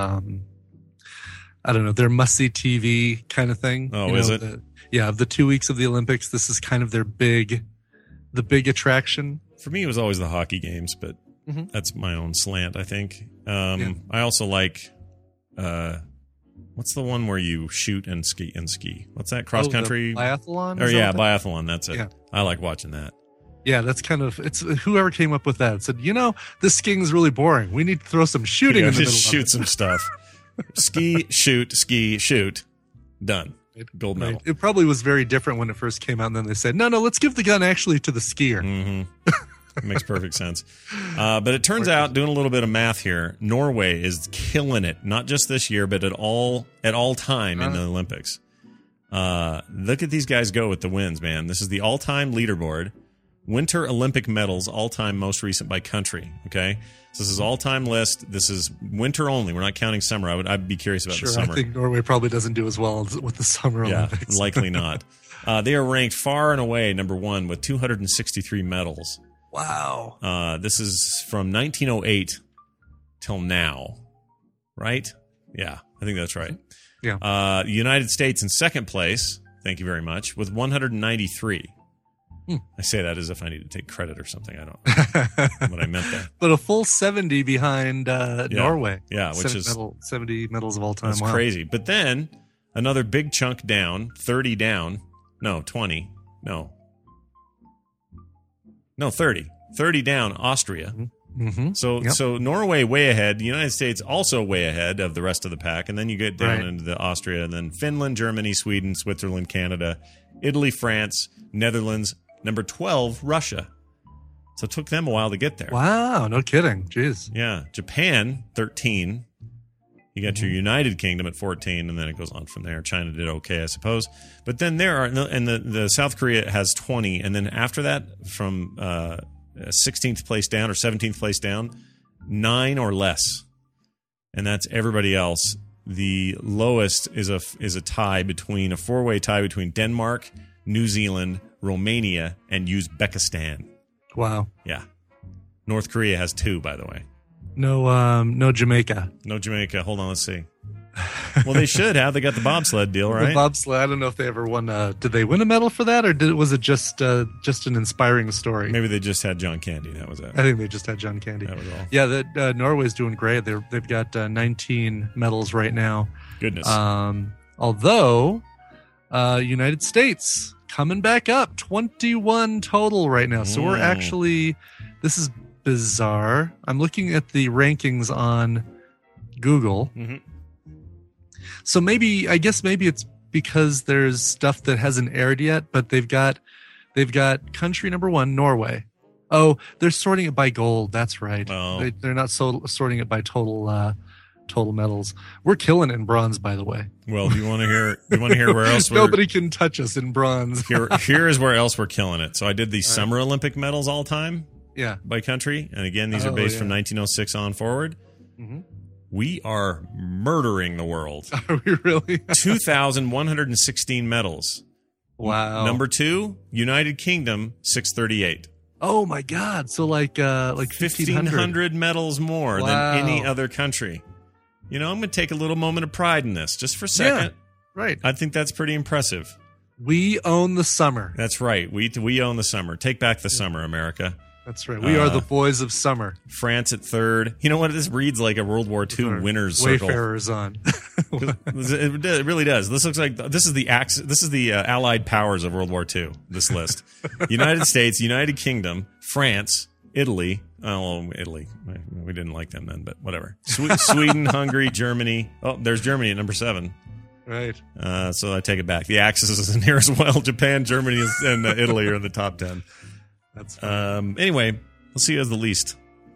I don't know, their must-see TV kind of thing. Oh, is it? Of the 2 weeks of the Olympics, this is kind of the big attraction. For me, it was always the hockey games, but that's my own slant, I think. I also like, what's the one where you shoot and ski? What's that? Cross country? Biathlon? Biathlon. That's it. Yeah. I like watching that. Yeah, that's kind of, it's whoever came up with that said, this skiing is really boring. We need to throw some shooting in the middle of it. Shoot some stuff. Ski, shoot. Done. Gold medal. It probably was very different when it first came out, and then they said, no, let's give the gun actually to the skier. It makes perfect sense. But it turns out, doing a little bit of math here, Norway is killing it, not just this year, but at all time in the Olympics. Look at these guys go with the wins, man. This is the all-time leaderboard. Winter Olympic medals, all-time most recent by country, okay? So this is all-time list. This is winter only. We're not counting summer. I'd be curious about the summer. I think Norway probably doesn't do as well with the summer Olympics. Yeah, likely not. They are ranked far and away number 1 with 263 medals. Wow. This is from 1908 till now, right? Yeah, I think that's right. Yeah. The United States in second place, thank you very much, with 193. I say that as if I need to take credit or something. I don't know what I meant there. But a full 70 behind Norway. Yeah, which is 70 medals of all time. That's crazy. But then another big chunk down, 30 down. No, 20. No, 30. 30 down, Austria. Mm-hmm. So Norway way ahead. The United States also way ahead of the rest of the pack. And then you get down into the Austria, and then Finland, Germany, Sweden, Switzerland, Canada, Italy, France, Netherlands. Number 12, Russia. So it took them a while to get there. Wow, no kidding. Jeez. Yeah. Japan, 13. You got your United Kingdom at 14, and then it goes on from there. China did okay, I suppose. But then the South Korea has 20, and then after that, from 16th place down or 17th place down, 9 or less. And that's everybody else. The lowest is a tie between a 4-way tie between Denmark, New Zealand, Romania, and Uzbekistan. Wow. Yeah. North Korea has 2, by the way. No Jamaica. No Jamaica. Hold on, let's see. Well, they should have. They got the bobsled deal, right? The bobsled. I don't know if they ever won. Did they win a medal for that, or was it just an inspiring story? Maybe they just had John Candy. That was it. I think they just had John Candy. That was all. Yeah, Norway's doing great. They've got 19 medals right now. Goodness. Although United States coming back up, 21 total right now. So we're actually. This is bizarre. I'm looking at the rankings on Google. Mm-hmm. So maybe it's because there's stuff that hasn't aired yet, but they've got country number 1, Norway. Oh, they're sorting it by gold. That's right. Oh. They're not sorting it by total medals. We're killing it in bronze, by the way. Well, do you want to hear where else nobody can touch us in bronze? Here is where else we're killing it. So I did the Summer Olympic medals all time. Yeah. By country. And again, these are based from 1906 on forward. Mm-hmm. We are murdering the world. Are we really? 2,116 medals. Wow. Number 2, United Kingdom, 638. Oh my God. So like 1,500 medals more than any other country. I'm going to take a little moment of pride in this just for a second. Yeah, right. I think that's pretty impressive. We own the summer. That's right. We own the summer. Take back the summer, America. That's right. We are the boys of summer. France at 3rd. You know what? This reads like a World War II winners circle. Wayfarers on. It really does. This looks like this is the Allied powers of World War II. This list: United States, United Kingdom, France, Italy. Oh, Italy. We didn't like them then, but whatever. Sweden, Hungary, Germany. Oh, there's Germany at number 7. Right. So I take it back. The Axis is in here as well. Japan, Germany, and Italy are in the top 10. That's anyway, let's see who has the least.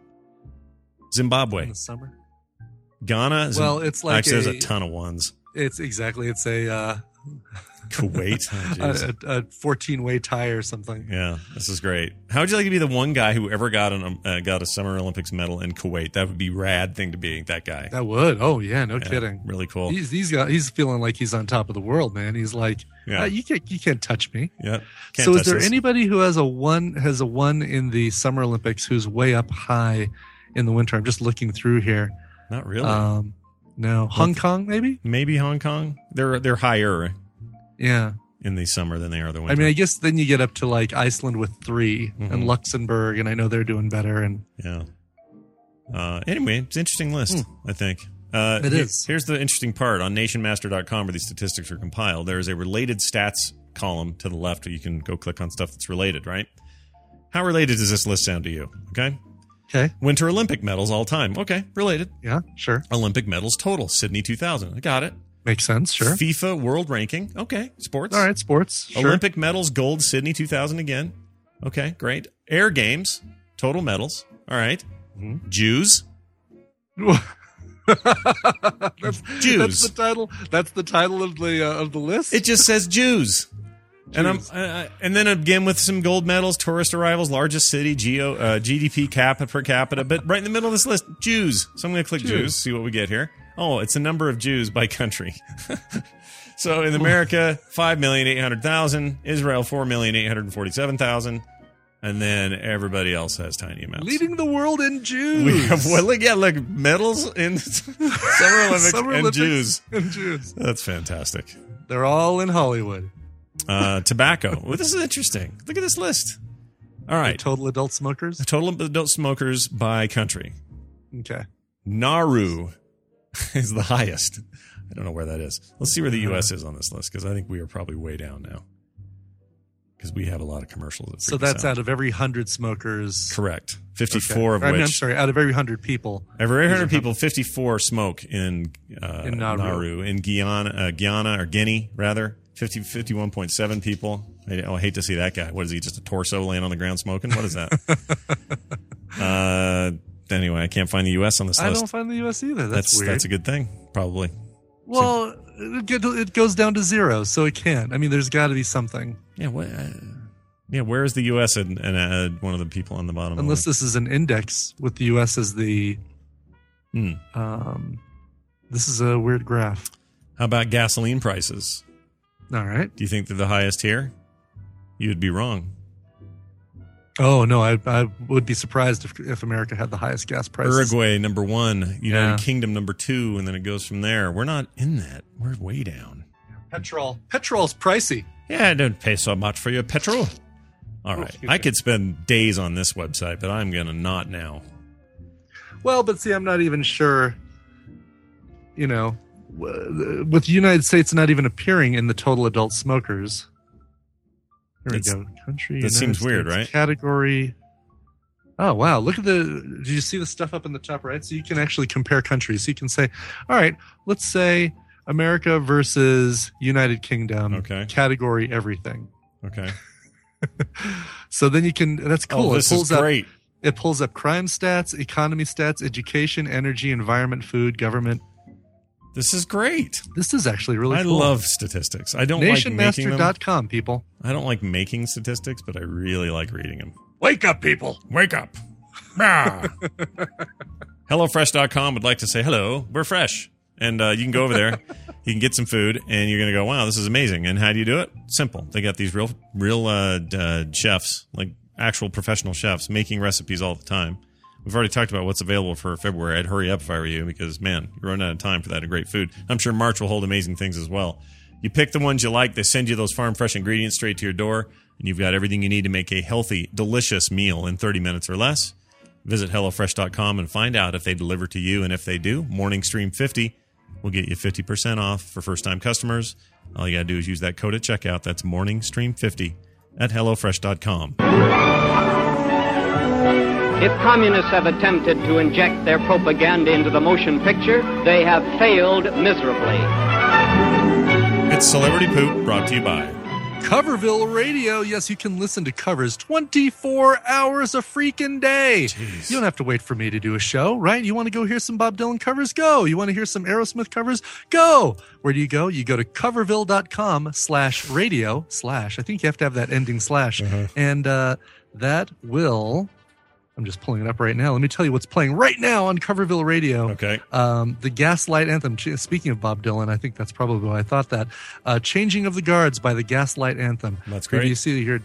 Zimbabwe. In the summer. Ghana. Well, it's like actually, there's a ton of ones. It's a Kuwait. A 14-way tie or something. Yeah, this is great. How would you like to be the one guy who ever got a Summer Olympics medal in Kuwait? That would be a rad thing to be, that guy. That would. Oh, yeah, no kidding. Really cool. He's feeling like he's on top of the world, man. He's like, you can't touch me. Yeah. So is there anybody who has a one in the Summer Olympics who's way up high in the winter? I'm just looking through here. Not really. No. Hong Kong, maybe? Maybe Hong Kong. They're higher. Yeah. In the summer than they are the winter. I mean, I guess then you get up to like Iceland with 3 and Luxembourg, and I know they're doing better. And yeah. Anyway, it's an interesting list, I think. It is. Here's the interesting part. On nationmaster.com, where these statistics are compiled, there is a related stats column to the left where you can go click on stuff that's related, right? How related does this list sound to you? Okay. Winter Olympic medals all time. Okay, related. Yeah, sure. Olympic medals total. Sydney 2000. I got it. Makes sense, sure. FIFA World Ranking. Okay, sports. All right, sports. Sure. Olympic medals, gold, Sydney 2000 again. Okay, great. Air Games, total medals. All right. Mm-hmm. Jews. Jews. That's the title. That's the title of the list. It just says Jews. And and then again with some gold medals, tourist arrivals, largest city, GDP per capita, but right in the middle of this list, Jews. So I'm going to click Jews, see what we get here. Oh, it's the number of Jews by country. So in America, 5,800,000, Israel 4,847,000, and then everybody else has tiny amounts. Leading the world in Jews. We have look, medals in Summer Olympics and Jews. And Jews. That's fantastic. They're all in Hollywood. Tobacco. Well, this is interesting. Look at this list. All right. The total adult smokers? The total adult smokers by country. Okay. Nauru is the highest. I don't know where that is. Let's see where the U.S. is on this list, because I think we are probably way down now. because we have a lot of commercials. That So that's out of every 100 smokers. Correct. 54 of which. I'm sorry, out of every 100 people. Every 100 people, 54 smoke in Nauru. In Guyana or Guinea, rather. 51.7 people. I hate to see that guy. What is he, just a torso laying on the ground smoking? What is that? Anyway, I can't find the U.S. on this list. I don't find the U.S. either. That's weird. That's a good thing, probably. Well, it goes down to 0, so it can't. I mean, there's got to be something. Yeah, where is the U.S. and one of the people on the bottom? Unless this is an index with the U.S. as the... This is a weird graph. How about gasoline prices? All right. Do you think they're the highest here? You'd be wrong. Oh, no, I would be surprised if America had the highest gas prices. Uruguay, number 1. United Kingdom, number 2, and then it goes from there. We're not in that. We're way down. Petrol's pricey. Yeah, I don't pay so much for your petrol. All right. I could spend days on this website, but I'm going to not now. Well, but see, I'm not even sure, with the United States not even appearing in the total adult smokers. There we go. Country. That seems weird, right? Category. Oh, wow. Look at did you see the stuff up in the top right? So you can actually compare countries. So you can say, all right, let's say America versus United Kingdom. Okay. Category everything. Okay. So then you can, that's cool. Oh, this is great. It pulls up crime stats, economy stats, education, energy, environment, food, government. This is great. This is actually really cool. I love statistics. I don't like making them. Nationmaster.com, people. I don't like making statistics, but I really like reading them. Wake up, people. Wake up. HelloFresh.com would like to say, hello, we're fresh. And you can go over there. You can get some food, and you're going to go, wow, this is amazing. And how do you do it? Simple. They got these real chefs, like actual professional chefs, making recipes all the time. We've already talked about what's available for February. I'd hurry up if I were you because, man, you're running out of time for that great food. I'm sure March will hold amazing things as well. You pick the ones you like. They send you those farm fresh ingredients straight to your door, and you've got everything you need to make a healthy, delicious meal in 30 minutes or less. Visit HelloFresh.com and find out if they deliver to you, and if they do, Morning Stream 50 will get you 50% off for first-time customers. All you got to do is use that code at checkout. That's Morning Stream 50 at HelloFresh.com. If communists have attempted to inject their propaganda into the motion picture, they have failed miserably. It's Celebrity Poop, brought to you by Coverville Radio. Yes, you can listen to covers 24 hours a freaking day. Jeez. You don't have to wait for me to do a show, right? You want to go hear some Bob Dylan covers? Go. You want to hear some Aerosmith covers? Go. Where do you go? You go to coverville.com/radio/ I think you have to have that ending slash. And that will... I'm just pulling it up right now. Let me tell you what's playing right now on Coverville Radio. Okay. The Gaslight Anthem. Speaking of Bob Dylan, I think that's probably why I thought that. Changing of the Guards by the Gaslight Anthem. That's great. You see here,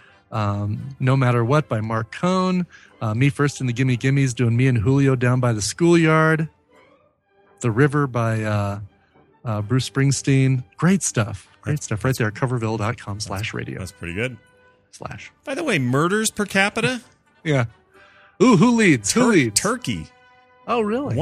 No Matter What by Mark Cohn. Me First and the Gimme Gimmes doing Me and Julio Down by the Schoolyard. The River by Bruce Springsteen. Great stuff. Great stuff right there. Coverville.com/radio. That's pretty good. / By the way, murders per capita? Yeah. Ooh, who leads? Who leads? Turkey. Oh, really?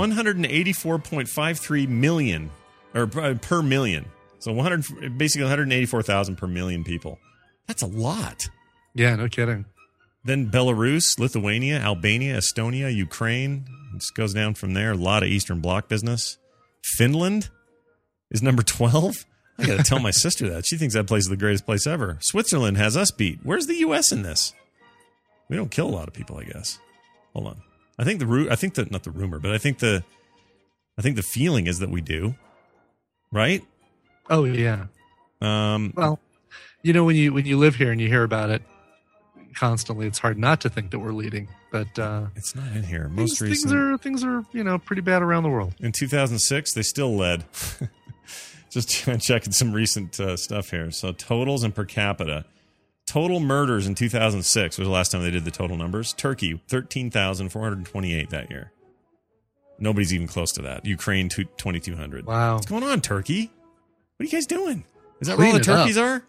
184.53 million, or per million. So basically 184,000 per million people. That's a lot. Yeah, no kidding. Then Belarus, Lithuania, Albania, Estonia, Ukraine. It just goes down from there. A lot of Eastern Bloc business. Finland is number 12. I got to tell my sister that. She thinks that place is the greatest place ever. Switzerland has us beat. Where's the U.S. in this? We don't kill a lot of people, I guess. Hold on. I think not the rumor, but I think the feeling is that we do. Right? Oh yeah. Well, when you live here and you hear about it constantly, it's hard not to think that we're leading. But it's not in here. Things are pretty bad around the world. In 2006, they still led. Just checking some recent stuff here. So totals and per capita. Total murders in 2006 was the last time they did the total numbers. Turkey, 13,428 that year. Nobody's even close to that. Ukraine, 2,200. Wow. What's going on, Turkey? What are you guys doing? Is that where all the turkeys are?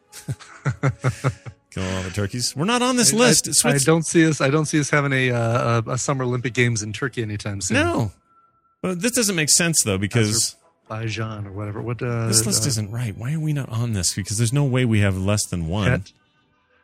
Killing all the turkeys. We're not on this list. I don't see us having a Summer Olympic Games in Turkey anytime soon. No. Well, this doesn't make sense, though, because... Azerbaijan or whatever. This list isn't right. Why are we not on this? Because there's no way we have less than one.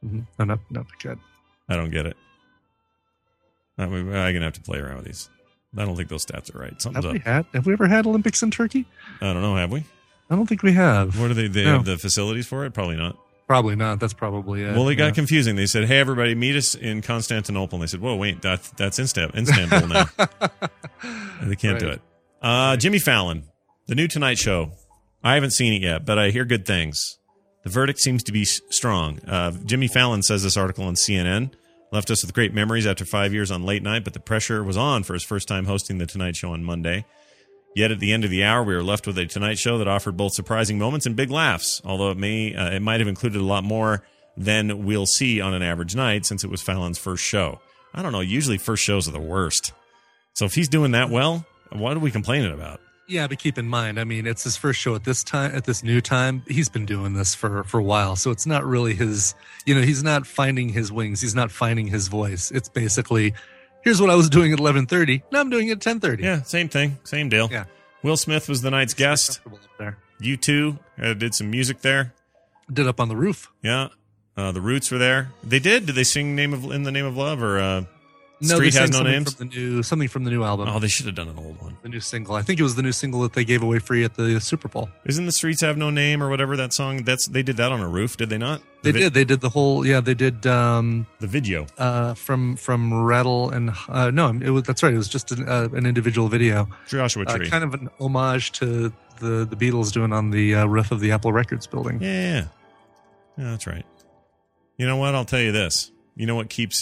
Mm-hmm. No, not good. I don't get it. I'm gonna have to play around with these. I don't think those stats are right. Something's up. Have we ever had Olympics in Turkey? I don't know. Have we? I don't think we have. What are they? They have the facilities for it? Probably not. Probably not. That's probably it. Well, it got confusing. They said, "Hey, everybody, meet us in Constantinople." And they said, "Whoa, wait, that's Istanbul now." They can't do it. Jimmy Fallon, the new Tonight Show. I haven't seen it yet, but I hear good things. The verdict seems to be strong. Jimmy Fallon says this article on CNN. Left us with great memories after 5 years on late night, but the pressure was on for his first time hosting the Tonight Show on Monday. Yet at the end of the hour, we were left with a Tonight Show that offered both surprising moments and big laughs, although it might have included a lot more than we'll see on an average night since it was Fallon's first show. I don't know. Usually first shows are the worst. So if he's doing that well, what are we complaining about? Yeah, but keep in mind, I mean, it's his first show at this new time. He's been doing this for a while, so it's not really his, he's not finding his wings. He's not finding his voice. It's basically, here's what I was doing at 11:30. Now I'm doing it at 10:30. Yeah, same thing. Same deal. Yeah. Will Smith was the night's guest. U2 did some music there. Did Up on the Roof. Yeah. The Roots were there. They did? Did they sing In the Name of Love or No, Street they Has No something Names? Something from the new album. Oh, they should have done an old one. The new single. I think it was the new single that they gave away free at the Super Bowl. Isn't The Streets Have No Name or whatever that song? They did that on a roof, did they not? They did. They did the whole. Yeah, they did. The video. From Rattle and that's right. It was just an individual video. Joshua Tree. Kind of an homage to the Beatles doing on the roof of the Apple Records building. Yeah, that's right. You know what? I'll tell you this. You know what keeps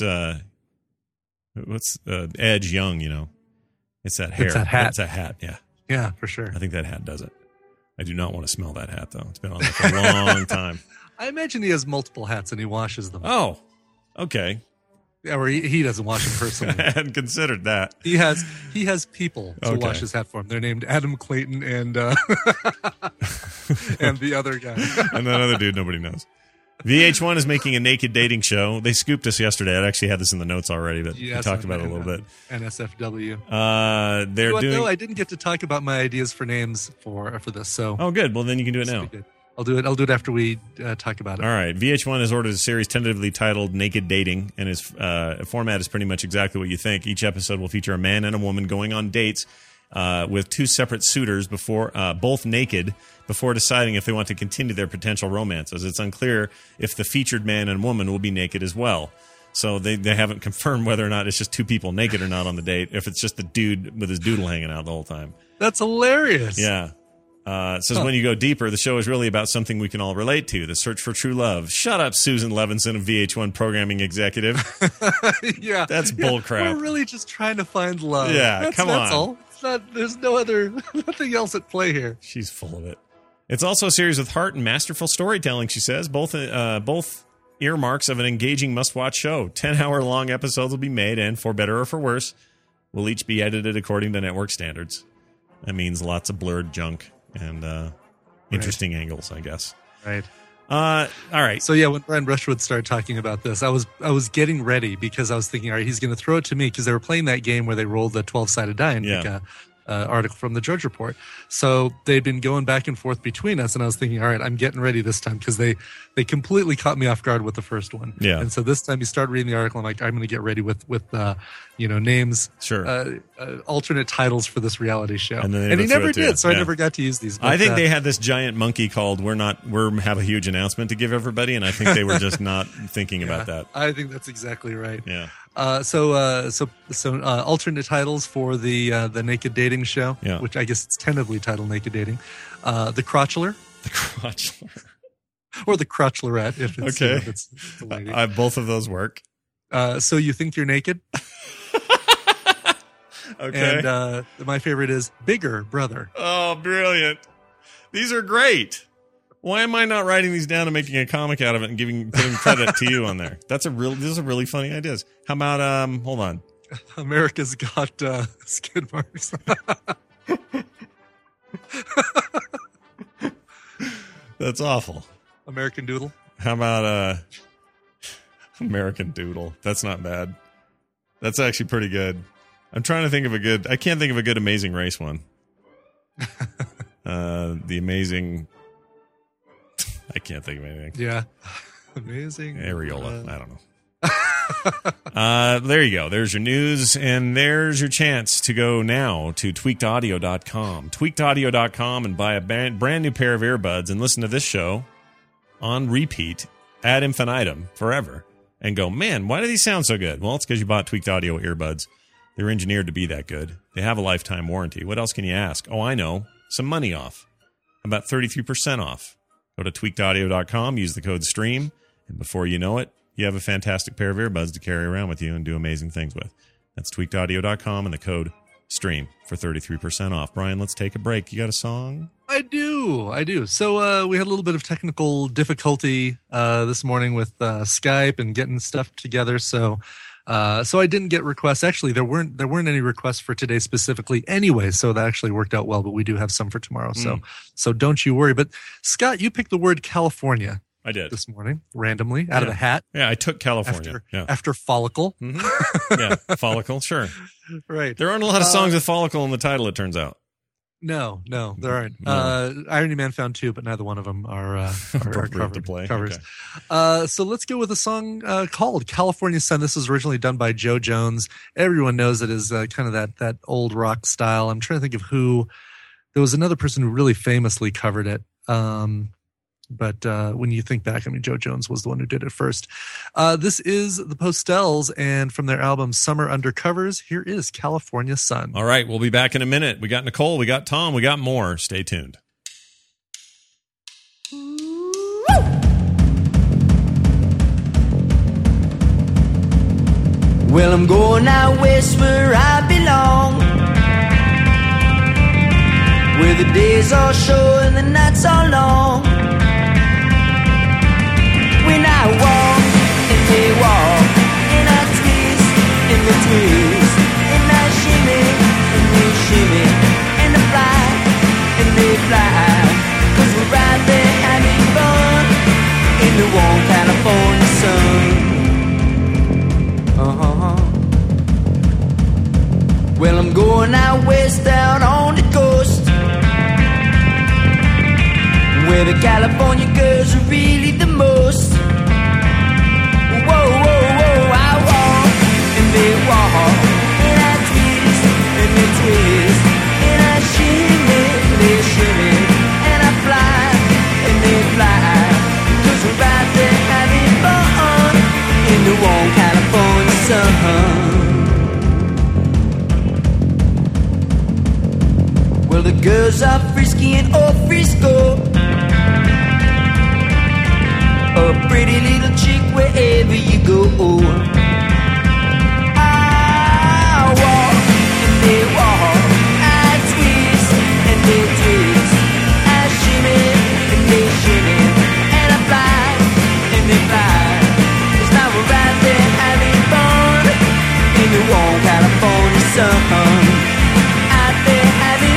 Edge young? It's that hair. It's that hat. It's that hat. Yeah. Yeah, for sure. I think that hat does it. I do not want to smell that hat though. It's been on there for a long time. I imagine he has multiple hats and he washes them. Oh, okay. Yeah, or he doesn't wash them personally. I hadn't considered that. He has people to wash his hat for him. They're named Adam Clayton and and the other guy. And that other dude nobody knows. VH1 is making a naked dating show. They scooped us yesterday. I actually had this in the notes already, but we talked about it a little bit. NSFW. They're doing. No, I didn't get to talk about my ideas for names for this. So. Oh, good. Well, then you can do it now. I'll do it after we talk about it. All right. VH1 has ordered a series tentatively titled Naked Dating, and its format is pretty much exactly what you think. Each episode will feature a man and a woman going on dates with two separate suitors both naked, before deciding if they want to continue their potential romances. It's unclear if the featured man and woman will be naked as well. So they haven't confirmed whether or not it's just two people naked or not on the date, if it's just the dude with his doodle hanging out the whole time. That's hilarious. Yeah. It says when you go deeper, the show is really about something we can all relate to, the search for true love. Shut up, Susan Levinson, a VH1 programming executive. Yeah. That's bullcrap. We're really just trying to find love. Yeah, come on. That's all. It's not, there's nothing else at play here. She's full of it. It's also a series with heart and masterful storytelling, she says. Both earmarks of an engaging must-watch show. 10-hour-long episodes will be made, and for better or for worse, will each be edited according to network standards. That means lots of blurred junk and interesting angles, I guess. Right. All right. So yeah, when Brian Brushwood started talking about this, I was getting ready because I was thinking, all right, he's going to throw it to me because they were playing that game where they rolled the 12-sided die and pick a article from the Drudge Report. So they'd been going back and forth between us, and I was thinking, all right, I'm getting ready this time because they completely caught me off guard with the first one. Yeah. And so this time you start reading the article, I'm like, I'm going to get ready with names, sure, alternate titles for this reality show. And he never did, so I never got to use these. But I think they had this giant monkey called "We have a huge announcement to give everybody," and I think they were just not thinking about that. I think that's exactly right. Yeah. So alternate titles for the Naked Dating show, which I guess it's tentatively titled Naked Dating. The Crotchler. The Crotchler. Or the Crotchlerette, if it's, okay. If it's the lady. Both of those work. So you think you're naked? Okay. And my favorite is Bigger Brother. Oh, brilliant. These are great. Why am I not writing these down and making a comic out of it and putting credit to you on there? These are really funny ideas. How about, hold on. America's Got skid marks. That's awful. American Doodle. How about American Doodle? That's not bad. That's actually pretty good. I'm trying to think of I can't think of a good Amazing Race one. The Amazing... I can't think of anything. Yeah. Amazing. Areola. I don't know. There you go. There's your news, and there's your chance to go now to tweakedaudio.com. Tweakedaudio.com and buy a brand new pair of earbuds and listen to this show on repeat ad infinitum forever and go, man, why do these sound so good? Well, it's because you bought Tweaked Audio earbuds. They're engineered to be that good. They have a lifetime warranty. What else can you ask? Oh, I know. Some money off. About 33% off. Go to tweakedaudio.com, use the code STREAM, and before you know it, you have a fantastic pair of earbuds to carry around with you and do amazing things with. That's tweakedaudio.com and the code STREAM for 33% off. Brian, let's take a break. You got a song? I do. So we had a little bit of technical difficulty this morning with Skype and getting stuff together. So I didn't get requests. Actually, there weren't any requests for today specifically anyway. So that actually worked out well. But we do have some for tomorrow. So don't you worry. But Scott, you picked the word California. I did this morning randomly out of the hat. Yeah, I took California after follicle. Mm-hmm. Yeah, follicle. Sure. Right. There aren't a lot of songs with follicle in the title. It turns out. No, there aren't. Irony Man found two, but neither one of them are covered, to play. Covers. Okay. So let's go with a song called California Sun. This was originally done by Joe Jones. Everyone knows it is kind of that old rock style. I'm trying to think of who. There was another person who really famously covered it. But when you think back, I mean, Joe Jones was the one who did it first. This is the Postels, and from their album Summer Undercovers, here is California Sun. All right, we'll be back in a minute. We got Nicole, we got Tom, we got more. Stay tuned. Well, I'm going out west where I belong, where the days are short and the nights are long. When I walk and they walk, and I twist and they twist, and I shimmy and they shimmy, and I fly and they fly, 'cause we're right there having fun in the warm California sun. Well, I'm going out west out on the coast, where the California girls are really the most. Whoa, I walk and they walk, and I twist and they twist, and I shimmy and they shimmy, and I fly and they fly, 'cause we're right there having fun in the warm California sun. Well, the girls are frisky and all Frisco, a pretty little chick wherever you go. I walk and they walk, I twist and they twist, I shimmy and they shimmy, and I fly and they fly, 'cause now we're right there having fun in the warm California sun. Out there having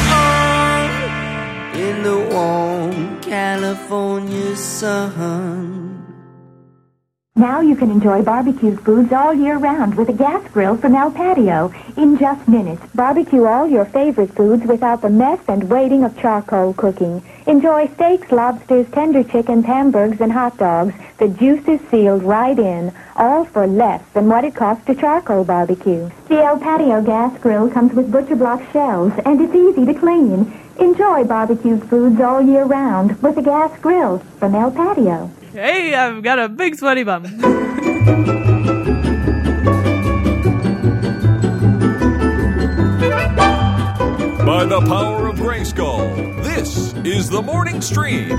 fun in the warm California sun. Now you can enjoy barbecue foods all year round with a gas grill from El Patio. In just minutes, barbecue all your favorite foods without the mess and waiting of charcoal cooking. Enjoy steaks, lobsters, tender chickens, hamburgers, and hot dogs. The juice is sealed right in, all for less than what it costs to charcoal barbecue. The El Patio gas grill comes with butcher block shelves, and it's easy to clean. Enjoy barbecue foods all year round with a gas grill from El Patio. Hey, I've got a big sweaty bum. By the power of Grayskull, this is the Morning Stream.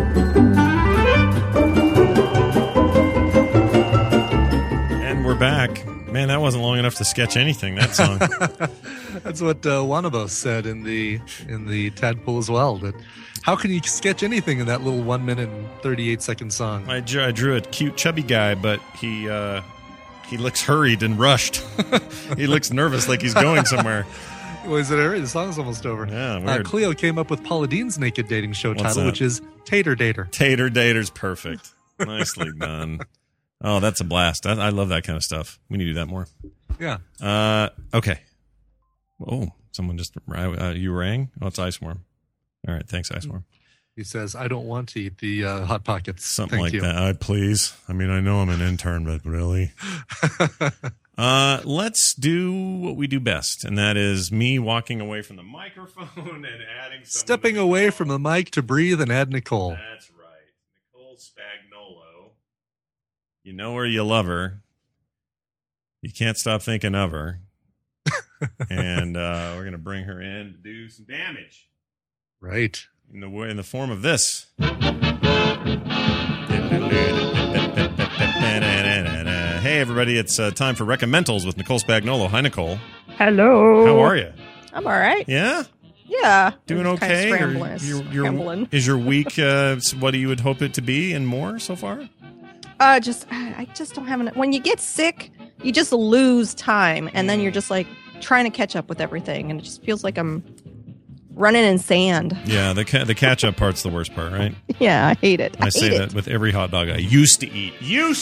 And we're back. Man, that wasn't long enough to sketch anything, that song. That's what Wanabo said in the Tadpole as well. That how can you sketch anything in that little 1 minute and 38-second song? I drew a cute, chubby guy, but he looks hurried and rushed. He looks nervous, like he's going somewhere. Was it already? The song's almost over. Yeah, weird. Cleo came up with Paula Dean's naked dating show title, which is Tater Dater. Tater Dater's perfect. Nicely done. Oh, that's a blast. I love that kind of stuff. We need to do that more. Yeah. Okay. Oh, someone just you rang? Oh, it's Iceworm. All right, thanks, Iceworm. He says, I don't want to eat the Hot Pockets. Something Thank like you. that. Please. I mean, I know I'm an intern, but really. Let's do what we do best, and that is me walking away from the microphone and adding Stepping away from the mic to breathe and add Nicole. That's right. Nicole Spagnolo. You know her, you love her. You can't stop thinking of her. And we're going to bring her in to do some damage. Right. In the form of this. Hey, everybody. It's time for Recommendals with Nicole Spagnolo. Hi, Nicole. Hello. How are you? I'm all right. Yeah? Yeah. Doing Just okay? Kind Or of scrambling. Is your week what you would hope it to be and more so far? I just don't have enough. When you get sick, you just lose time, and then you're just like trying to catch up with everything, and it just feels like I'm running in sand. Yeah, the catch up part's the worst part, right? Yeah, I hate it. I say hate that it. with every hot dog I used to eat.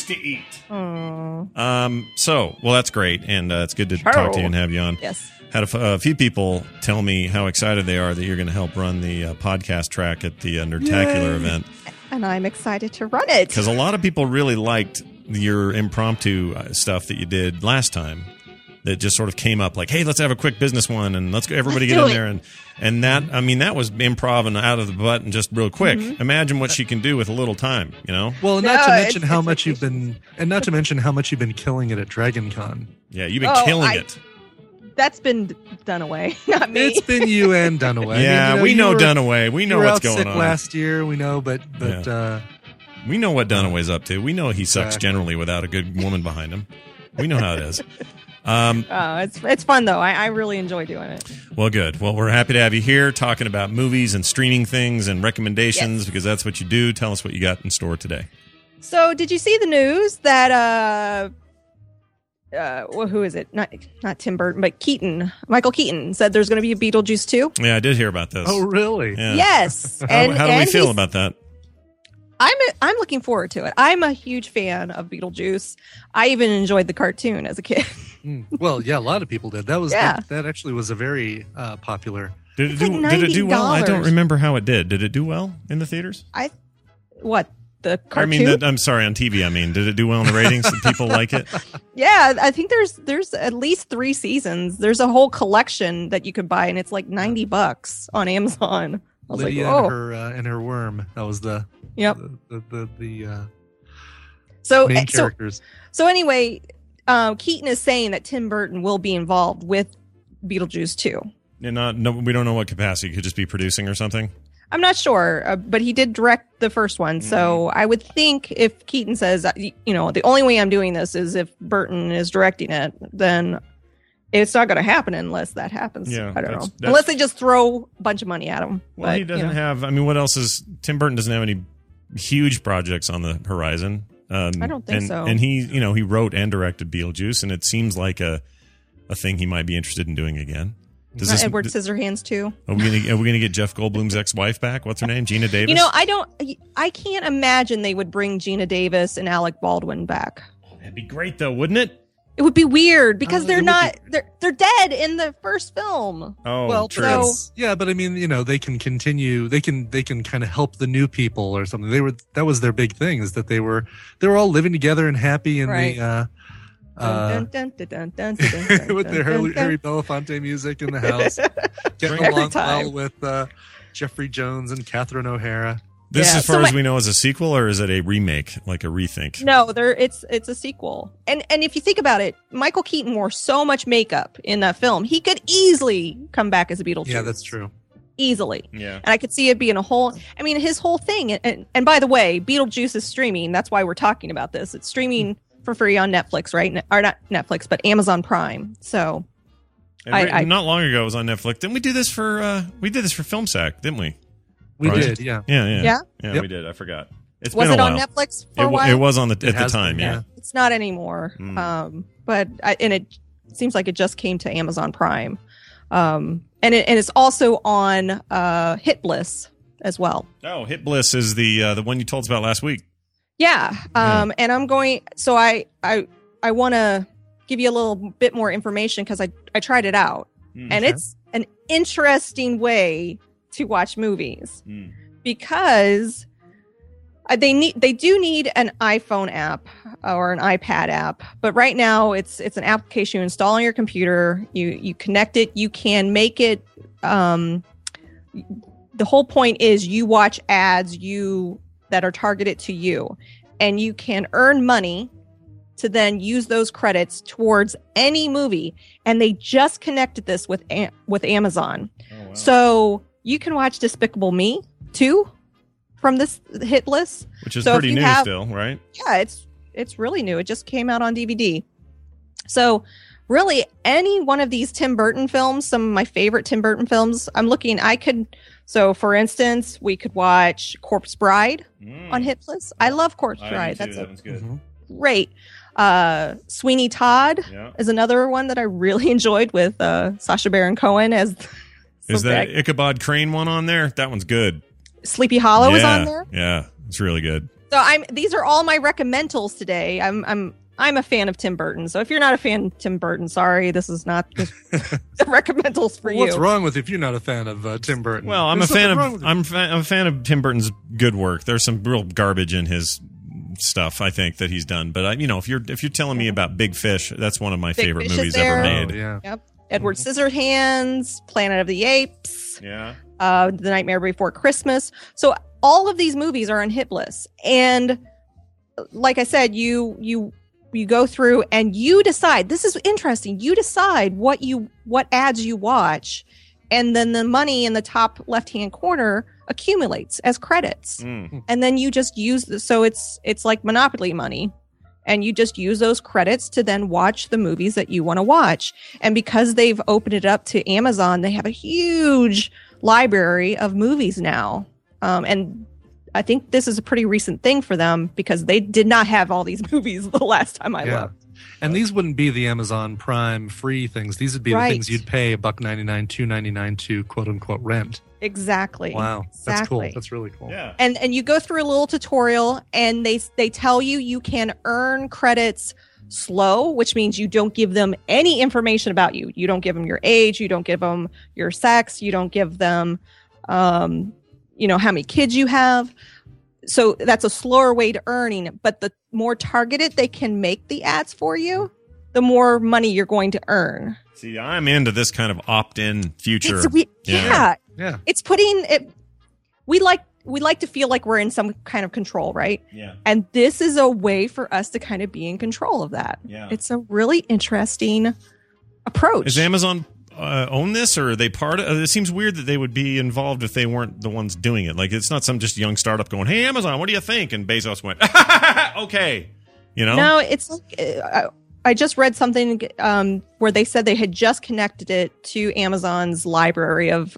So, well, that's great, and it's good to talk to you and have you on. Yes. Had a few people tell me how excited they are that you're going to help run the podcast track at the Nerdtacular event. And I'm excited to run it. Because a lot of people really liked your impromptu stuff that you did last time. That just sort of came up like, hey, let's have a quick business one, and let's go, everybody get in there. And that, I mean, that was improv and out of the butt and just real quick. Mm-hmm. Imagine what she can do with a little time, you know? Well, not to mention how much you've been killing it at Dragon Con. Yeah, you've been killing it. That's been done away, not me. It's been you and Dunaway. Yeah, we know Dunaway. We know what's going on. Last year, we know, but we know what Dunaway's up to. We know he sucks generally without a good woman behind him. We know how it is. It's fun though. I really enjoy doing it. Well, good. Well, we're happy to have you here talking about movies and streaming things and recommendations because that's what you do. Tell us what you got in store today. So, did you see the news that well, who is it? Not Tim Burton, but Michael Keaton said there's going to be a Beetlejuice 2? Yeah, I did hear about this. Oh, really? Yeah. Yes. How do we feel about that? I'm looking forward to it. I'm a huge fan of Beetlejuice. I even enjoyed the cartoon as a kid. Well, yeah, a lot of people did. That actually was a very popular. Did it do well? I don't remember how it did. Did it do well in the theaters? The cartoon? I mean, I'm sorry, on TV. I mean, did it do well in the ratings? Did people like it? Yeah, I think there's at least 3 seasons. There's a whole collection that you could buy, and it's like $90 on Amazon. I was Lydia like, oh. and her worm. That was the main characters. So anyway, Keaton is saying that Tim Burton will be involved with Beetlejuice 2. And we don't know what capacity. He could just be producing or something. I'm not sure, but he did direct the first one. So I would think if Keaton says, the only way I'm doing this is if Burton is directing it, then it's not going to happen unless that happens. Yeah, I don't know. Unless they just throw a bunch of money at him. Well, he doesn't have, I mean, what else is, Tim Burton doesn't have any huge projects on the horizon. I don't think so. And he wrote and directed Beetlejuice, and it seems like a thing he might be interested in doing again. Edward Scissorhands too. Are we gonna get Jeff Goldblum's ex-wife back? What's her name? Gina Davis. I can't imagine they would bring Gina Davis and Alec Baldwin back. That'd be great, though, wouldn't it? It would be weird because they're dead in the first film. Oh, well, true. But I mean, they can continue. They can kind of help the new people or something. That was their big thing, is that they were all living together and happy in the. With their Harry Belafonte music in the house, getting along well with Jeffrey Jones and Catherine O'Hara. This, as far as we know, is a sequel, or is it a remake, like a rethink? No, it's a sequel. And if you think about it, Michael Keaton wore so much makeup in that film, he could easily come back as a Beetlejuice. Yeah, that's true. Easily. Yeah. And I could see it being his whole thing. And by the way, Beetlejuice is streaming. That's why we're talking about this. It's streaming for free on Netflix, right? Or not Netflix, but Amazon Prime. So not long ago it was on Netflix. Didn't we do this for Film Sack, didn't we? We did, yeah. Yeah, yep. we did. I forgot. Was it on Netflix for a while? It was at the time, yeah. It's not anymore. But it seems like it just came to Amazon Prime. And it's also on Hit Bliss as well. Oh, Hit Bliss is the one you told us about last week. Yeah. And I'm going, so I want to give you a little bit more information because I tried it out and it's an interesting way to watch movies because they do need an iPhone app or an iPad app, but right now it's an application you install on your computer. You connect it. You can make it. The whole point is you watch ads that are targeted to you, and you can earn money to then use those credits towards any movie. And they just connected this with Amazon. Oh, wow. So you can watch Despicable Me 2 from this hit list. Which is pretty new still, right? Yeah, it's really new. It just came out on DVD. So really any one of these Tim Burton films, some of my favorite Tim Burton films, so for instance, we could watch Corpse Bride on hit list. I love Corpse Bride. That one's good. Great. Sweeney Todd is another one that I really enjoyed with Sacha Baron Cohen as. Is that Ichabod Crane one on there? That one's good. Sleepy Hollow is on there. Yeah, it's really good. So these are all my recommendals today. I'm a fan of Tim Burton. So if you're not a fan of Tim Burton, sorry, this is not the recommendals for you. What's wrong with if you're not a fan of Tim Burton? Well, I'm a fan of Tim Burton's good work. There's some real garbage in his stuff, I think, that he's done. But if you're telling me about Big Fish, that's one of my favorite movies ever made. Oh, yeah. Yep. Edward Scissorhands, Planet of the Apes. Yeah. The Nightmare Before Christmas. So all of these movies are on hit lists. And like I said, you go through and you decide, this is interesting. You decide what ads you watch, and then the money in the top left-hand corner accumulates as credits. And then you just use so it's like Monopoly money. And you just use those credits to then watch the movies that you want to watch. And because they've opened it up to Amazon, they have a huge library of movies now. And I think this is a pretty recent thing for them because they did not have all these movies the last time I looked. And these wouldn't be the Amazon Prime free things. These would be the things you'd pay $1.99, $2.99 to quote unquote rent. Exactly. Wow. That's cool. That's really cool. Yeah. And you go through a little tutorial and they tell you can earn credits slow, which means you don't give them any information about you. You don't give them your age. You don't give them your sex. You don't give them, how many kids you have. So that's a slower way to earning. But the more targeted they can make the ads for you, the more money you're going to earn. See, I'm into this kind of opt-in future. Yeah. It's putting it. We like to feel like we're in some kind of control, right? Yeah. And this is a way for us to kind of be in control of that. Yeah. It's a really interesting approach. Is Amazon own this, or are they part of it? Seems weird that they would be involved if they weren't the ones doing it. Like, it's not some just young startup going, "Hey, Amazon, what do you think?" And Bezos went, "Okay." No, it's like I just read something where they said they had just connected it to Amazon's library of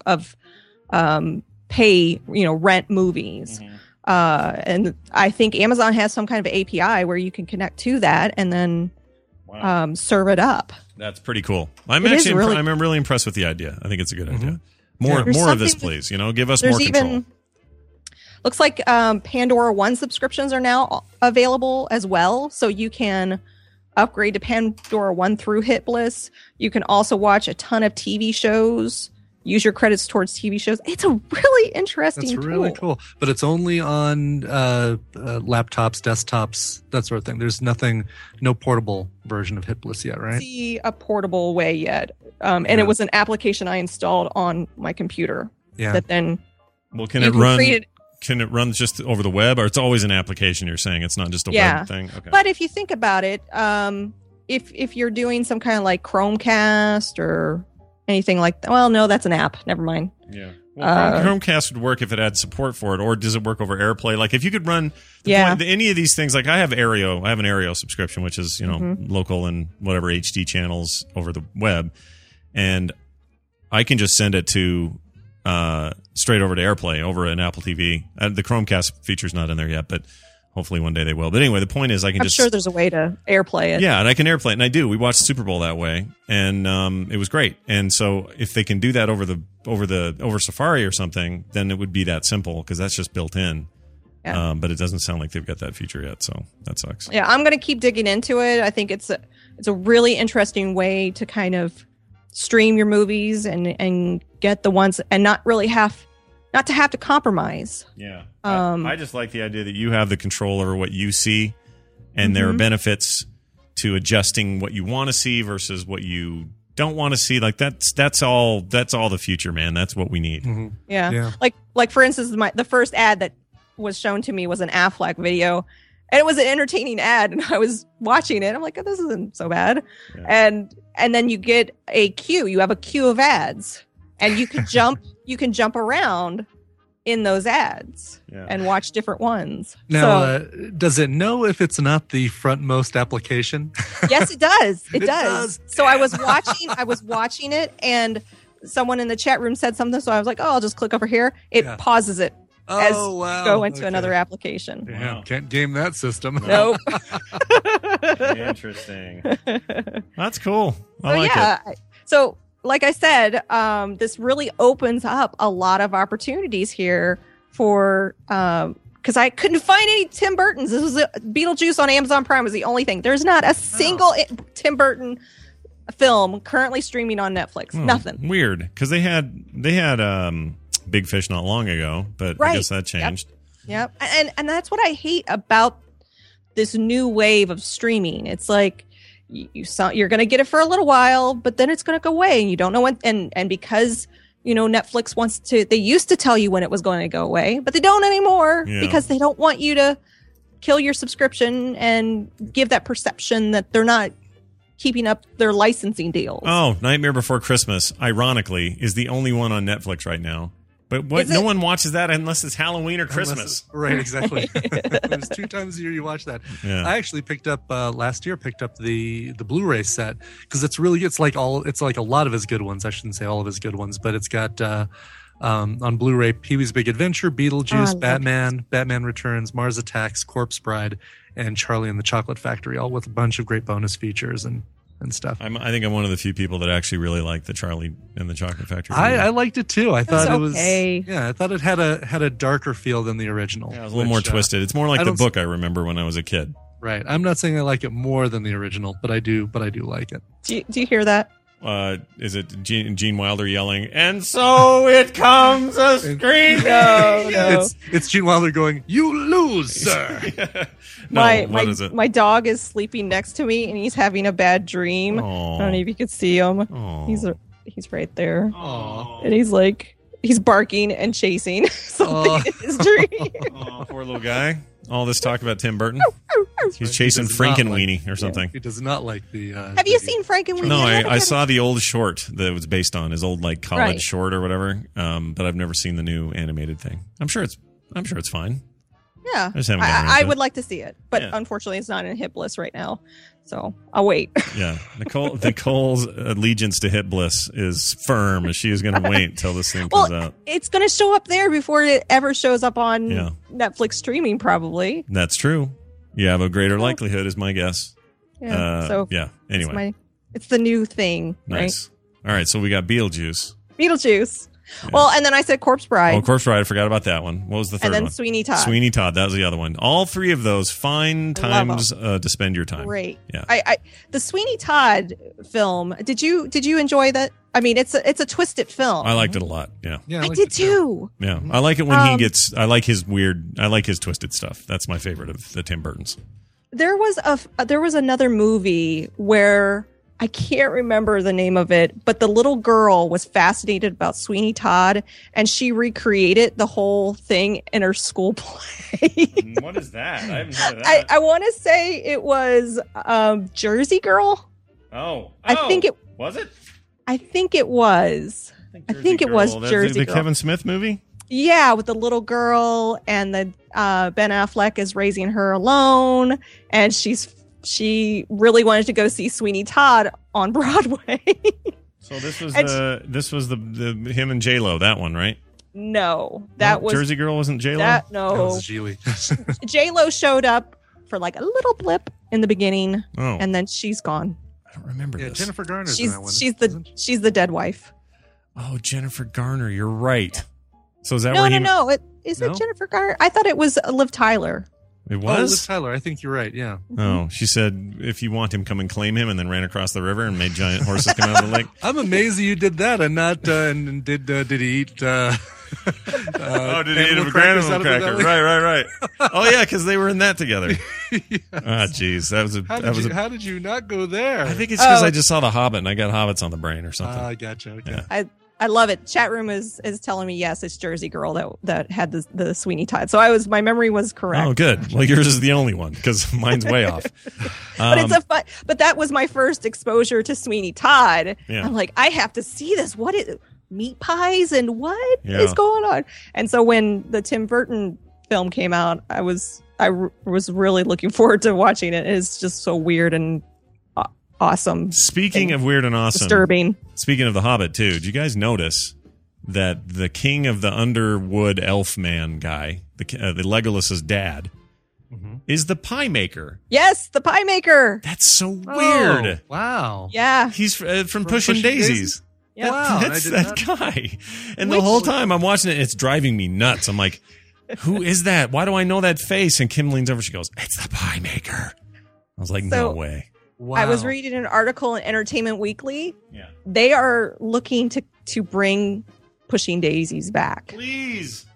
pay, rent movies. And I think Amazon has some kind of API where you can connect to that and then serve it up. That's pretty cool. I'm really impressed with the idea. I think it's a good idea. More of this, please. Give us more control. Looks like Pandora One subscriptions are now available as well, so you can upgrade to Pandora One through HitBliss. You can also watch a ton of TV shows. Use your credits towards TV shows. It's a really interesting tool. That's really cool. But it's only on laptops, desktops, that sort of thing. There's no portable version of HitBliss yet, right? See a portable way yet. And it was an application I installed on my computer. Yeah. That then. Well, can it run just over the web, or it's always an application? You're saying it's not just a web thing. Okay. But if you think about it, if you're doing some kind of like Chromecast or anything like that. Well, no, that's an app. Never mind. Yeah. Well, Chromecast would work if it had support for it, or does it work over AirPlay? Like, if you could run any of these things, like I have Aereo. I have an Aereo subscription, which is local and whatever HD channels over the web, and I can just send it to straight over to AirPlay over an Apple TV. The Chromecast feature's not in there yet, but hopefully one day they will. But anyway, the point is I'm sure there's a way to AirPlay it. Yeah, and I can AirPlay it, and I do. We watched the Super Bowl that way, and it was great. And so if they can do that over Safari or something, then it would be that simple, because that's just built in. Yeah. But it doesn't sound like they've got that feature yet, so that sucks. Yeah, I'm going to keep digging into it. I think it's a really interesting way to kind of stream your movies and get the ones and not really have not to have to compromise. Yeah. I just like the idea that you have the control over what you see, and there are benefits to adjusting what you want to see versus what you don't want to see. Like that's all the future, man. That's what we need. Yeah. Like for instance, the first ad that was shown to me was an Affleck video, and it was an entertaining ad, and I was watching it. I'm like, oh, this isn't so bad. Yeah. And then you get a queue. You have a queue of ads, and you can jump around in those ads and watch different ones. Now, does it know if it's not the frontmost application? Yes, it does. It does. So I was watching it, and someone in the chat room said something. So I was like, oh, I'll just click over here. It pauses it as you go into another application. Yeah, can't game that system. Nope. Interesting. That's cool. I like it. So, like I said, this really opens up a lot of opportunities here for because I couldn't find any Tim Burtons. This was Beetlejuice on Amazon Prime was the only thing. There's not a single Tim Burton film currently streaming on Netflix. Nothing. Weird, because they had Big Fish not long ago, but I guess that changed. Yep. And that's what I hate about this new wave of streaming. It's like you're going to get it for a little while, but then it's going to go away, and you don't know when. And because Netflix they used to tell you when it was going to go away, but they don't anymore because they don't want you to kill your subscription and give that perception that they're not keeping up their licensing deals. Oh, Nightmare Before Christmas, ironically, is the only one on Netflix right now. But no one watches that unless it's Halloween or Christmas. Right, exactly. There's 2 times a year you watch that. Yeah. I actually picked up last year the Blu-ray set because it's like a lot of his good ones. I shouldn't say all of his good ones, but it's got on Blu-ray Pee-wee's Big Adventure, Beetlejuice, Batman Returns, Mars Attacks, Corpse Bride, and Charlie and the Chocolate Factory, all with a bunch of great bonus features and stuff. I think I'm one of the few people that actually really like the Charlie and the Chocolate Factory. I liked it too. I thought it was okay. I thought it had a darker feel than the original. Yeah, it was a little more twisted. It's more like the book I remember when I was a kid. Right. I'm not saying I like it more than the original, but I do like it. Do you hear that? Is it Gene Wilder yelling, "And so it comes a scream"? No. It's Gene Wilder going, "You lose, sir." What is it? My dog is sleeping next to me, and he's having a bad dream. Aww. I don't know if you could see him. Aww. He's right there. Aww. And he's barking and chasing something in his dream. Oh, poor little guy. All this talk about Tim Burton. He's chasing Frankenweenie or something. He does not like the... Have you seen Frankenweenie? No, I saw the old short that it was based on, his old college short or whatever. But I've never seen the new animated thing. I'm sure it's fine. Yeah, I would like to see it, but unfortunately, it's not in Hit Bliss right now, so I'll wait. Yeah, Nicole's allegiance to Hit Bliss is firm, as she is going to wait until this thing comes out. It's going to show up there before it ever shows up on Netflix streaming, probably. That's true. You have a greater likelihood, is my guess. Yeah. Anyway, it's the new thing. Nice. Right? All right, so we got Beetlejuice. Yes. Well, and then I said Corpse Bride. Oh, Corpse Bride. I forgot about that one. What was the third one? And then Sweeney Todd. Sweeney Todd. That was the other one. All 3 of those fine times to spend your time. Great. Yeah. The Sweeney Todd film. Did you enjoy that? I mean, it's a twisted film. I liked it a lot. Yeah. I did too. Yeah. I like it when he gets. I like his twisted stuff. That's my favorite of the Tim Burtons. There was another movie where I can't remember the name of it, but the little girl was fascinated about Sweeney Todd, and she recreated the whole thing in her school play. What is that? I haven't heard of that. I want to say it was Jersey Girl. Oh, I think it was it. I think it was. I think it was Jersey the Girl. Kevin Smith movie. Yeah, with the little girl, and the Ben Affleck is raising her alone, and she really wanted to go see Sweeney Todd on Broadway. So this was the him and J-Lo, that one, right? No, that was Jersey Girl. Wasn't J-Lo? That was Geely. J-Lo showed up for like a little blip in the beginning, and then she's gone. I don't remember this. Jennifer Garner's in that one. She's the dead wife. Oh, Jennifer Garner. You're right. So is that No. Is it Jennifer Garner? I thought it was Liv Tyler. It was? Liv Tyler. I think you're right, yeah. Oh, she said, if you want him, come and claim him, and then ran across the river and made giant horses come out of the lake. I'm amazed that you did that and not, did he eat Oh, did he eat a granola cracker? Right. Oh, yeah, because they were in that together. Yes. Ah, jeez. How did you not go there? I think it's because I just saw The Hobbit and I got Hobbits on the brain or something. I gotcha. Okay. Yeah. I love it. Chat room is telling me yes, it's Jersey Girl that had the Sweeney Todd. So my memory was correct. Oh, good. Well, yours is the only one because mine's way off. But but that was my first exposure to Sweeney Todd. Yeah. I'm like, I have to see this. What is meat pies and what is going on? And so when the Tim Burton film came out, I was really looking forward to watching it. It's just so weird and awesome. Speaking of weird and awesome, disturbing. Speaking of The Hobbit, too, did you guys notice that the king of the Underwood elf man guy, the Legolas's dad, is the pie maker? Yes, the pie maker. That's so weird. Wow. Yeah. He's from Pushing Daisies. Yep. Wow. That's that guy. And the whole time I'm watching it, it's driving me nuts. I'm like, who is that? Why do I know that face? And Kim leans over. She goes, it's the pie maker. I was like, no way. Wow. I was reading an article in Entertainment Weekly. Yeah. They are looking to bring Pushing Daisies back. Please.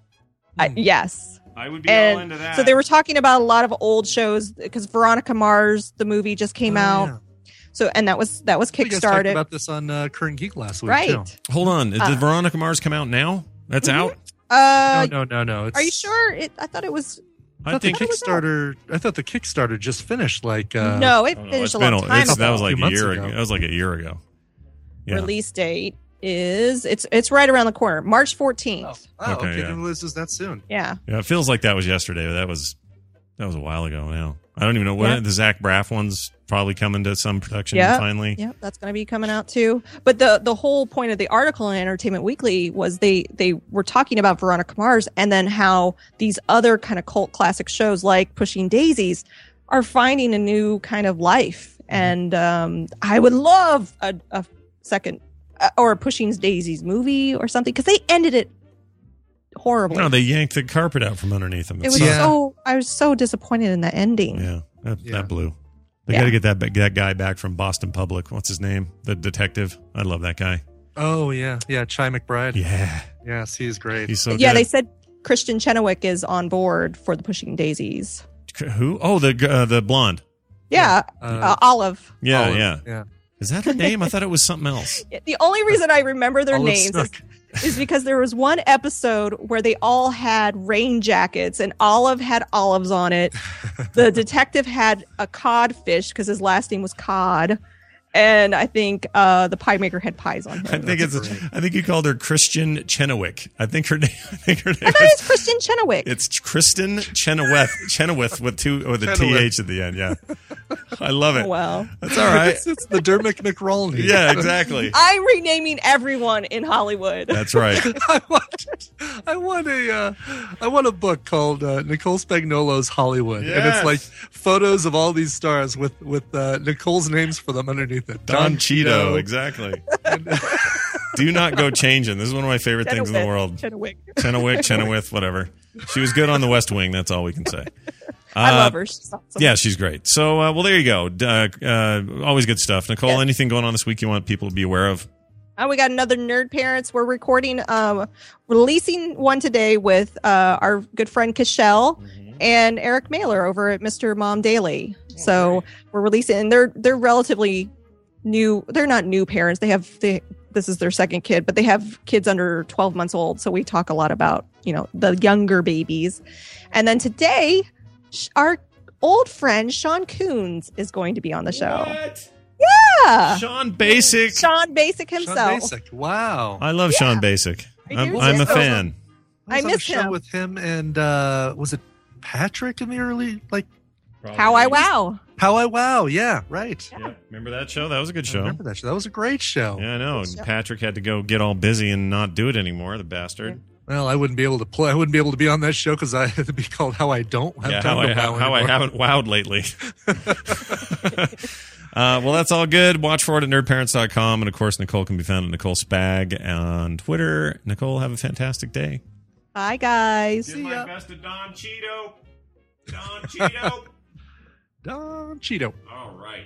Yes. I would be all into that. So they were talking about a lot of old shows because Veronica Mars, the movie, just came out. Yeah. So and that was We guys talked kickstarted. about this on Current Geek last week, Right. too. Hold on. Did Veronica Mars come out now? That's out? No. It's, Are you sure? I thought it was. I thought the Kickstarter just finished. Like No, it finished a long time ago. That was like A few a year months ago. ago. That was like a year ago. Yeah. Release date is it's right around the corner, March 14th. Okay, yeah. This is that soon. Yeah. Yeah, it feels like that was yesterday, but that was a while ago now. I don't even know when the Zach Braff one's probably coming to some production finally. Yeah, that's going to be coming out too. But the whole point of the article in Entertainment Weekly was they were talking about Veronica Mars and then how these other kind of cult classic shows like Pushing Daisies are finding a new kind of life. And I would love a second or a Pushing Daisies movie or something because they ended it horribly. No, they yanked the carpet out from underneath them. It was I was so disappointed in the ending. Yeah, that blew. They got to get that guy back from Boston Public. What's his name? The detective. I love that guy. Oh yeah, Chi McBride. Yeah. Yes, he's great. He's so good. Yeah, they said Christian Chenoweth is on board for the Pushing Daisies. Who? Oh, the blonde. Yeah, Olive. Yeah. Is that her name? I thought it was something else. The only reason I remember their Olive names Snook. is because there was one episode where they all had rain jackets and Olive had olives on it. The detective had a codfish because his last name was Cod. And I think the pie maker had pies on him. I think you called her Christian Chenoweth. I think her name. I thought it was Kristen Chenoweth. It's Kristen Chenoweth with a TH at the end. Yeah, I love it. Well, that's all right. It's the Dermot McRolney. Yeah, exactly. I'm renaming everyone in Hollywood. That's right. I want a book called Nicole Spagnolo's Hollywood, and it's like photos of all these stars with Nicole's names for them underneath it. Don Cheeto, exactly. Do not go changing. This is one of my favorite things in the world. Chenoweth, whatever. She was good on The West Wing. That's all we can say. I love her. She's awesome. Yeah, she's great. So, well, there you go. Always good stuff. Nicole, anything going on this week you want people to be aware of? We got another Nerd Parents. We're recording, releasing one today with our good friend Cashel and Eric Mailer over at Mr. Mom Daily. So we're releasing, and they're relatively new. They're not new parents. This is their second kid, but they have kids under 12 months old. So we talk a lot about, the younger babies. And then today, our old friend Sean Coons is going to be on the show. What? Yeah. Sean Basic. Sean Basic himself. Sean Basic. Wow. I love Sean Basic. I'm a fan. I miss him. With him and was it Patrick in the early How I Wow. How I Wow. Yeah, right. Yeah. Remember that show? That was a good show. I remember that show. That was a great show. Yeah, I know. Patrick had to go get all busy and not do it ananymore, the bastard. Well, I wouldn't be able to play. I wouldn't be able to be on that show because I had to be called How I Don't Have Time to Wow How I haven't wowed lately. Well, that's all good. Watch for it at nerdparents.com. And, of course, Nicole can be found at Nicole Spag on Twitter. Nicole, have a fantastic day. Bye, guys. Give my best to Don Cheeto. Don Cheeto. Don Cheeto. All right.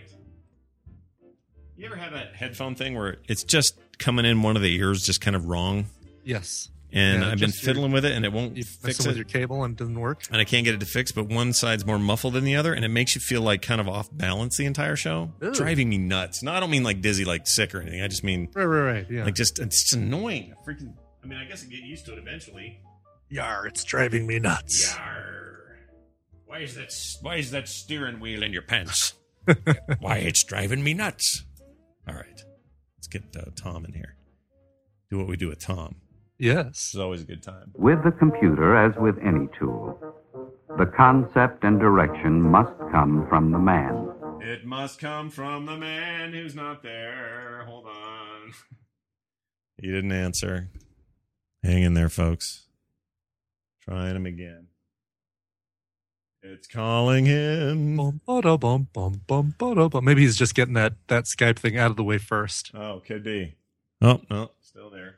You ever have that headphone thing where it's just coming in one of the ears just kind of wrong? Yes. and I've been fiddling with it, and it won't fix it. With your cable and it doesn't work. And I can't get it to fix, but one side's more muffled than the other, and it makes you feel like kind of off balance the entire show. Ooh. Driving me nuts. No, I don't mean like dizzy, like sick or anything. I just mean right. Yeah. Like it's just annoying. I mean, I guess I get used to it eventually. Yar, it's driving me nuts. Yar. Why is that steering wheel in your pants? Why, it's driving me nuts. All right. Let's get Tom in here. Do what we do with Tom. Yes. It's always a good time. With the computer, as with any tool, the concept and direction must come from the man. It must come from the man who's not there. Hold on. He didn't answer. Hang in there, folks. Trying him again. It's calling him. Maybe he's just getting that Skype thing out of the way first. Oh, could be. Oh, no, still there.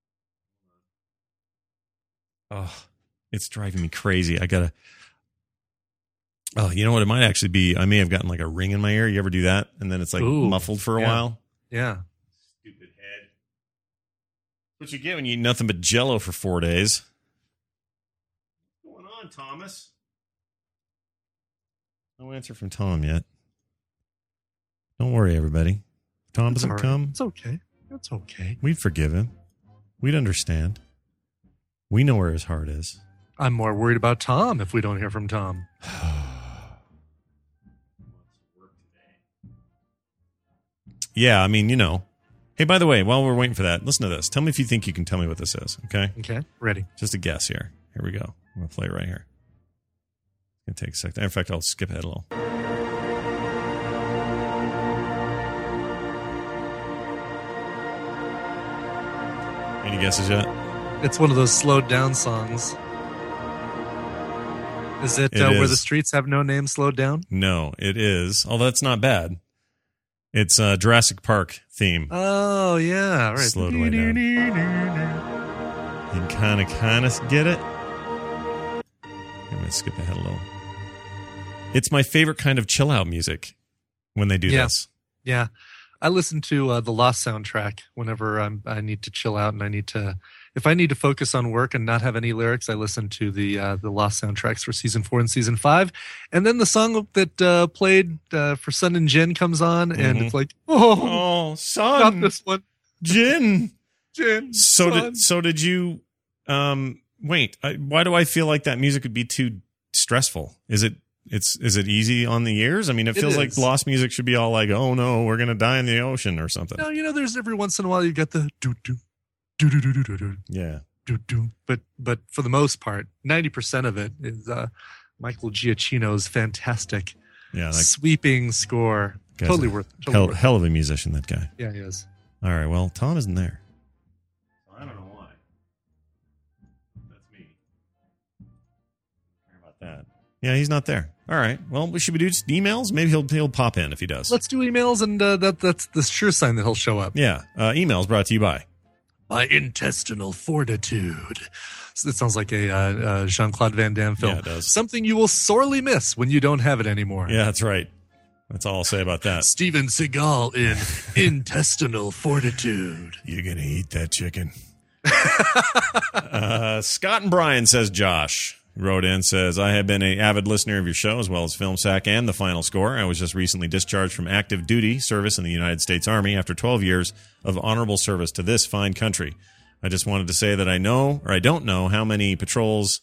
Oh, it's driving me crazy. I gotta. Oh, you know what? It might actually be. I may have gotten like a ring in my ear. You ever do that? And then it's like muffled for a while. Yeah. Stupid head. What you get when you eat nothing but Jell-O for 4 days? What's going on, Thomas? No answer from Tom yet. Don't worry, everybody. Tom doesn't come. It's okay. It's okay. We'd forgive him. We'd understand. We know where his heart is. I'm more worried about Tom if we don't hear from Tom. Yeah, I mean, you know. Hey, by the way, while we're waiting for that, listen to this. Tell me if you think you can tell me what this is, okay? Okay, ready. Just a guess here. Here we go. I'm going to play it right here. It's going to take a second. In fact, I'll skip ahead a little. Any guesses yet? It's one of those slowed down songs. Is it Where the Streets Have No Name slowed down? No, it is. Although that's not bad. It's a Jurassic Park theme. Oh, yeah. Right. Slowed way down. You can kind of get it. I'm going to skip ahead a little. It's my favorite kind of chill out music when they do this. Yeah. I listen to the Lost soundtrack whenever I need to chill out and I need to, if I need to focus on work and not have any lyrics, I listen to the Lost soundtracks for season 4 and season 5. And then the song that played for Sun and Jin comes on and it's like, oh, Sun, not this one. Jin. Sun. So did you, wait, why do I feel like that music would be too stressful? Is it easy on the ears? I mean, it feels like Lost music should be all like, oh no, we're going to die in the ocean or something. No, there's every once in a while you get the do-do, do-do-do-do-do-do. Yeah. Do-do. But for the most part, 90% of it is Michael Giacchino's fantastic sweeping score. Totally worth it. Hell of a musician, that guy. Yeah, he is. All right, well, Tom isn't there. I don't know why. That's me. Sorry about that. Yeah, he's not there. All right. Well, should we do just emails? Maybe he'll pop in if he does. Let's do emails, and that's the sure sign that he'll show up. Yeah. Emails brought to you by My Intestinal Fortitude. It sounds like a Jean-Claude Van Damme film. Yeah, it does. Something you will sorely miss when you don't have it anymore. Yeah, that's right. That's all I'll say about that. Steven Seagal in Intestinal Fortitude. You're going to eat that chicken. Scott and Brian, says Josh. Wrote in, says, I have been an avid listener of your show as well as Film Sack and The Final Score. I was just recently discharged from active duty service in the United States Army after 12 years of honorable service to this fine country. I just wanted to say that I don't know how many patrols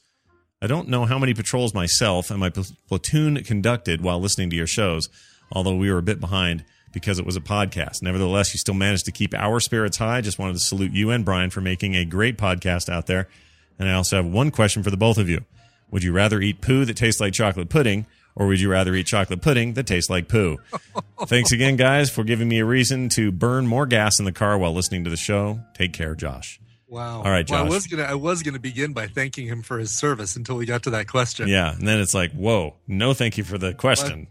myself and my platoon conducted while listening to your shows, although we were a bit behind because it was a podcast. Nevertheless, you still managed to keep our spirits high. Just wanted to salute you and Brian for making a great podcast out there. And I also have one question for the both of you. Would you rather eat poo that tastes like chocolate pudding, or would you rather eat chocolate pudding that tastes like poo? Thanks again, guys, for giving me a reason to burn more gas in the car while listening to the show. Take care, Josh. Wow. All right, Josh. Well, I was gonna begin by thanking him for his service until we got to that question. Yeah, and then it's like, whoa, no, thank you for the question.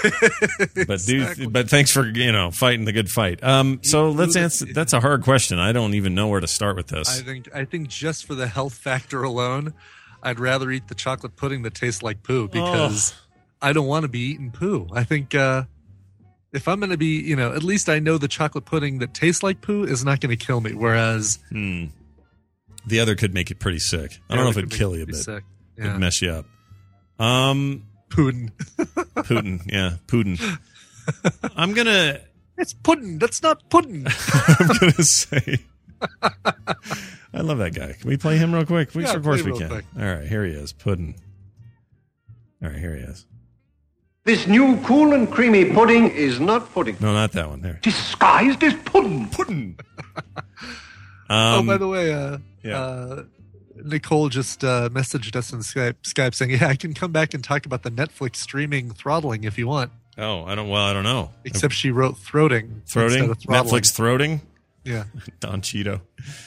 But thanks for fighting the good fight. So let's answer. That's a hard question. I don't even know where to start with this. I think just for the health factor alone, I'd rather eat the chocolate pudding that tastes like poo because I don't want to be eating poo. I think if I'm going to be, at least I know the chocolate pudding that tastes like poo is not going to kill me. Whereas The other could make it pretty sick. I don't know if it'd kill you a bit. Sick. It'd Yeah. mess you up. Puddin. Putin. Yeah, Putin. I'm gonna. It's puddin. That's not puddin. I'm gonna say. I love that guy. Can we play him real quick? Yeah, Of course play we real can. quick. All right, here he is, Puddin. All right, here he is. This new cool and creamy pudding is not pudding. No, not that one. There. Disguised as pudding. Pudding. By the way, Nicole just messaged us in Skype saying, "Yeah, I can come back and talk about the Netflix streaming throttling if you want." Oh, I don't know. Except she wrote throating. Throating? instead of throttling. Netflix throating? Yeah. Don Cheeto.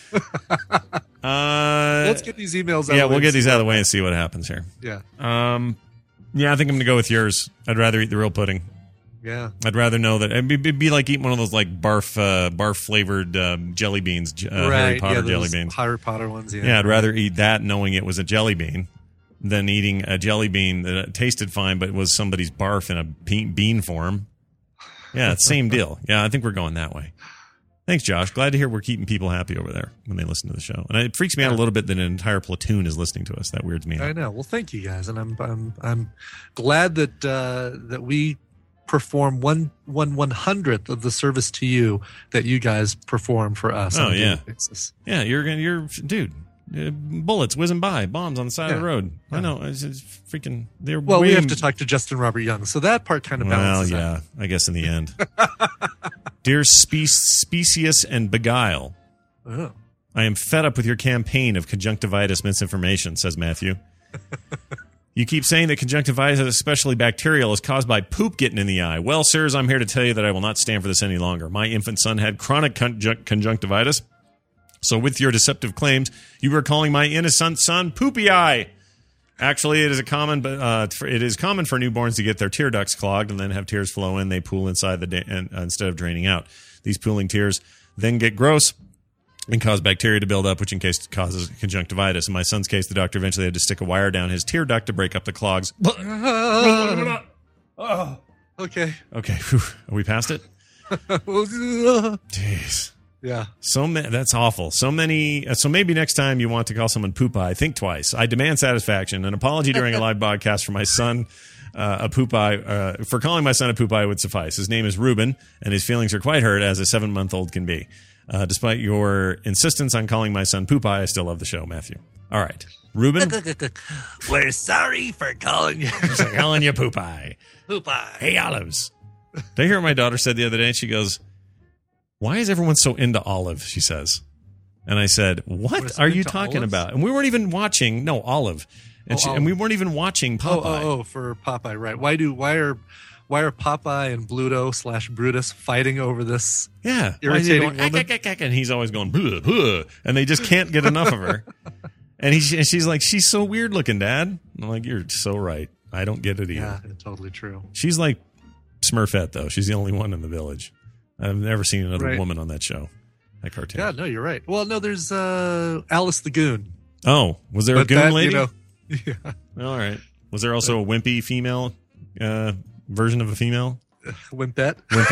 Let's get these emails out of the way. Yeah, we'll get and these see out of the what way and see what happens here. Yeah. Yeah, I think I'm going to go with yours. I'd rather eat the real pudding. Yeah. I'd rather know that. It'd be like eating one of those like barf flavored jelly beans, Harry Potter jelly those beans. Harry Potter ones, yeah. Yeah, I'd rather eat that knowing it was a jelly bean than eating a jelly bean that tasted fine but was somebody's barf in a bean form. Yeah, it's same deal. Yeah, I think we're going that way. Thanks, Josh. Glad to hear we're keeping people happy over there when they listen to the show. And it freaks me out a little bit that an entire platoon is listening to us. That weirds me out. I know. Well, thank you guys, and I'm glad that that we perform 1/100th of the service to you that you guys perform for us. Oh on a yeah, daily basis. Yeah. You're dude. Bullets whizzing by, bombs on the side of the road. I know. It's freaking. They're Well, we have to talk to Justin Robert Young, so that part kind of balances out. Well, yeah, I guess in the end. Dear Specious and Beguile, Oh. I am fed up with your campaign of conjunctivitis misinformation, says Matthew. You keep saying that conjunctivitis, especially bacterial, is caused by poop getting in the eye. Well, sirs, I'm here to tell you that I will not stand for this any longer. My infant son had chronic conjunctivitis. So with your deceptive claims, you are calling my innocent son Poopy Eye. Actually, it is common for newborns to get their tear ducts clogged and then have tears flow in. They pool inside instead of draining out. These pooling tears then get gross and cause bacteria to build up, which in case causes conjunctivitis. In my son's case, the doctor eventually had to stick a wire down his tear duct to break up the clogs. Okay. Okay. Whew. Are we past it? Jeez. Yeah. That's awful. So maybe next time you want to call someone poop eye, think twice. I demand satisfaction. An apology during a live broadcast for my son, a poop eye, for calling my son a poop eye would suffice. His name is Ruben, and his feelings are quite hurt as a 7-month-old can be. Despite your insistence on calling my son poop eye, I still love the show, Matthew. All right. Ruben? We're sorry for calling you. Calling you poop eye. Poop eye. Hey, Olives. Did I hear what my daughter said the other day? She goes, "Why is everyone so into Olive?" she says. And I said, "What are you talking olives? about?" And we weren't even watching. No, Olive. And we weren't even watching Popeye. Oh, for Popeye, right? Why are Popeye and Bluto/Brutus fighting over this? Yeah, irritating going, woman? and he's always going, "Bleh, bleh," and they just can't get enough of her. And she's like, "She's so weird looking, Dad." And I'm like, "You're so right. I don't get it either." Yeah, totally true. She's like Smurfette, though. She's the only one in the village. I've never seen another woman on that show, that cartoon. Yeah, no, you're right. Well, no, there's Alice the Goon. Oh, was there a goon lady? Yeah. All right. Was there also a wimpy female version of a female? Wimpette?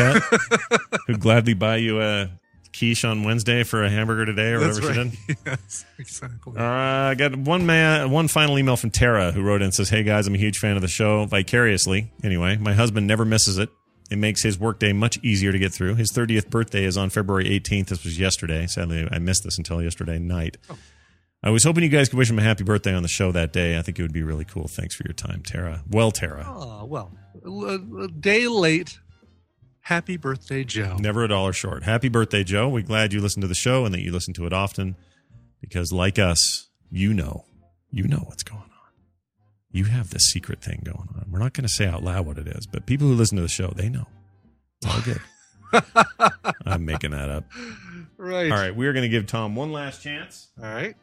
Who'd gladly buy you a quiche on Wednesday for a hamburger today or That's whatever right. she did? Yes, exactly. I got one final email from Tara who wrote in and says, "Hey guys, I'm a huge fan of the show vicariously. Anyway, my husband never misses it. It makes his workday much easier to get through. His 30th birthday is on February 18th. This was yesterday. Sadly, I missed this until yesterday night. Oh. I was hoping you guys could wish him a happy birthday on the show that day. I think it would be really cool. Thanks for your time, Tara. Well, Tara. Oh, well, a day late. Happy birthday, Joe. Never a dollar short. Happy birthday, Joe. We're glad you listen to the show and that you listen to it often because, like us, you know what's going on. You have this secret thing going on. We're not going to say out loud what it is, but people who listen to the show, they know. It's all good. I'm making that up. Right. All right. We're going to give Tom one last chance. All right.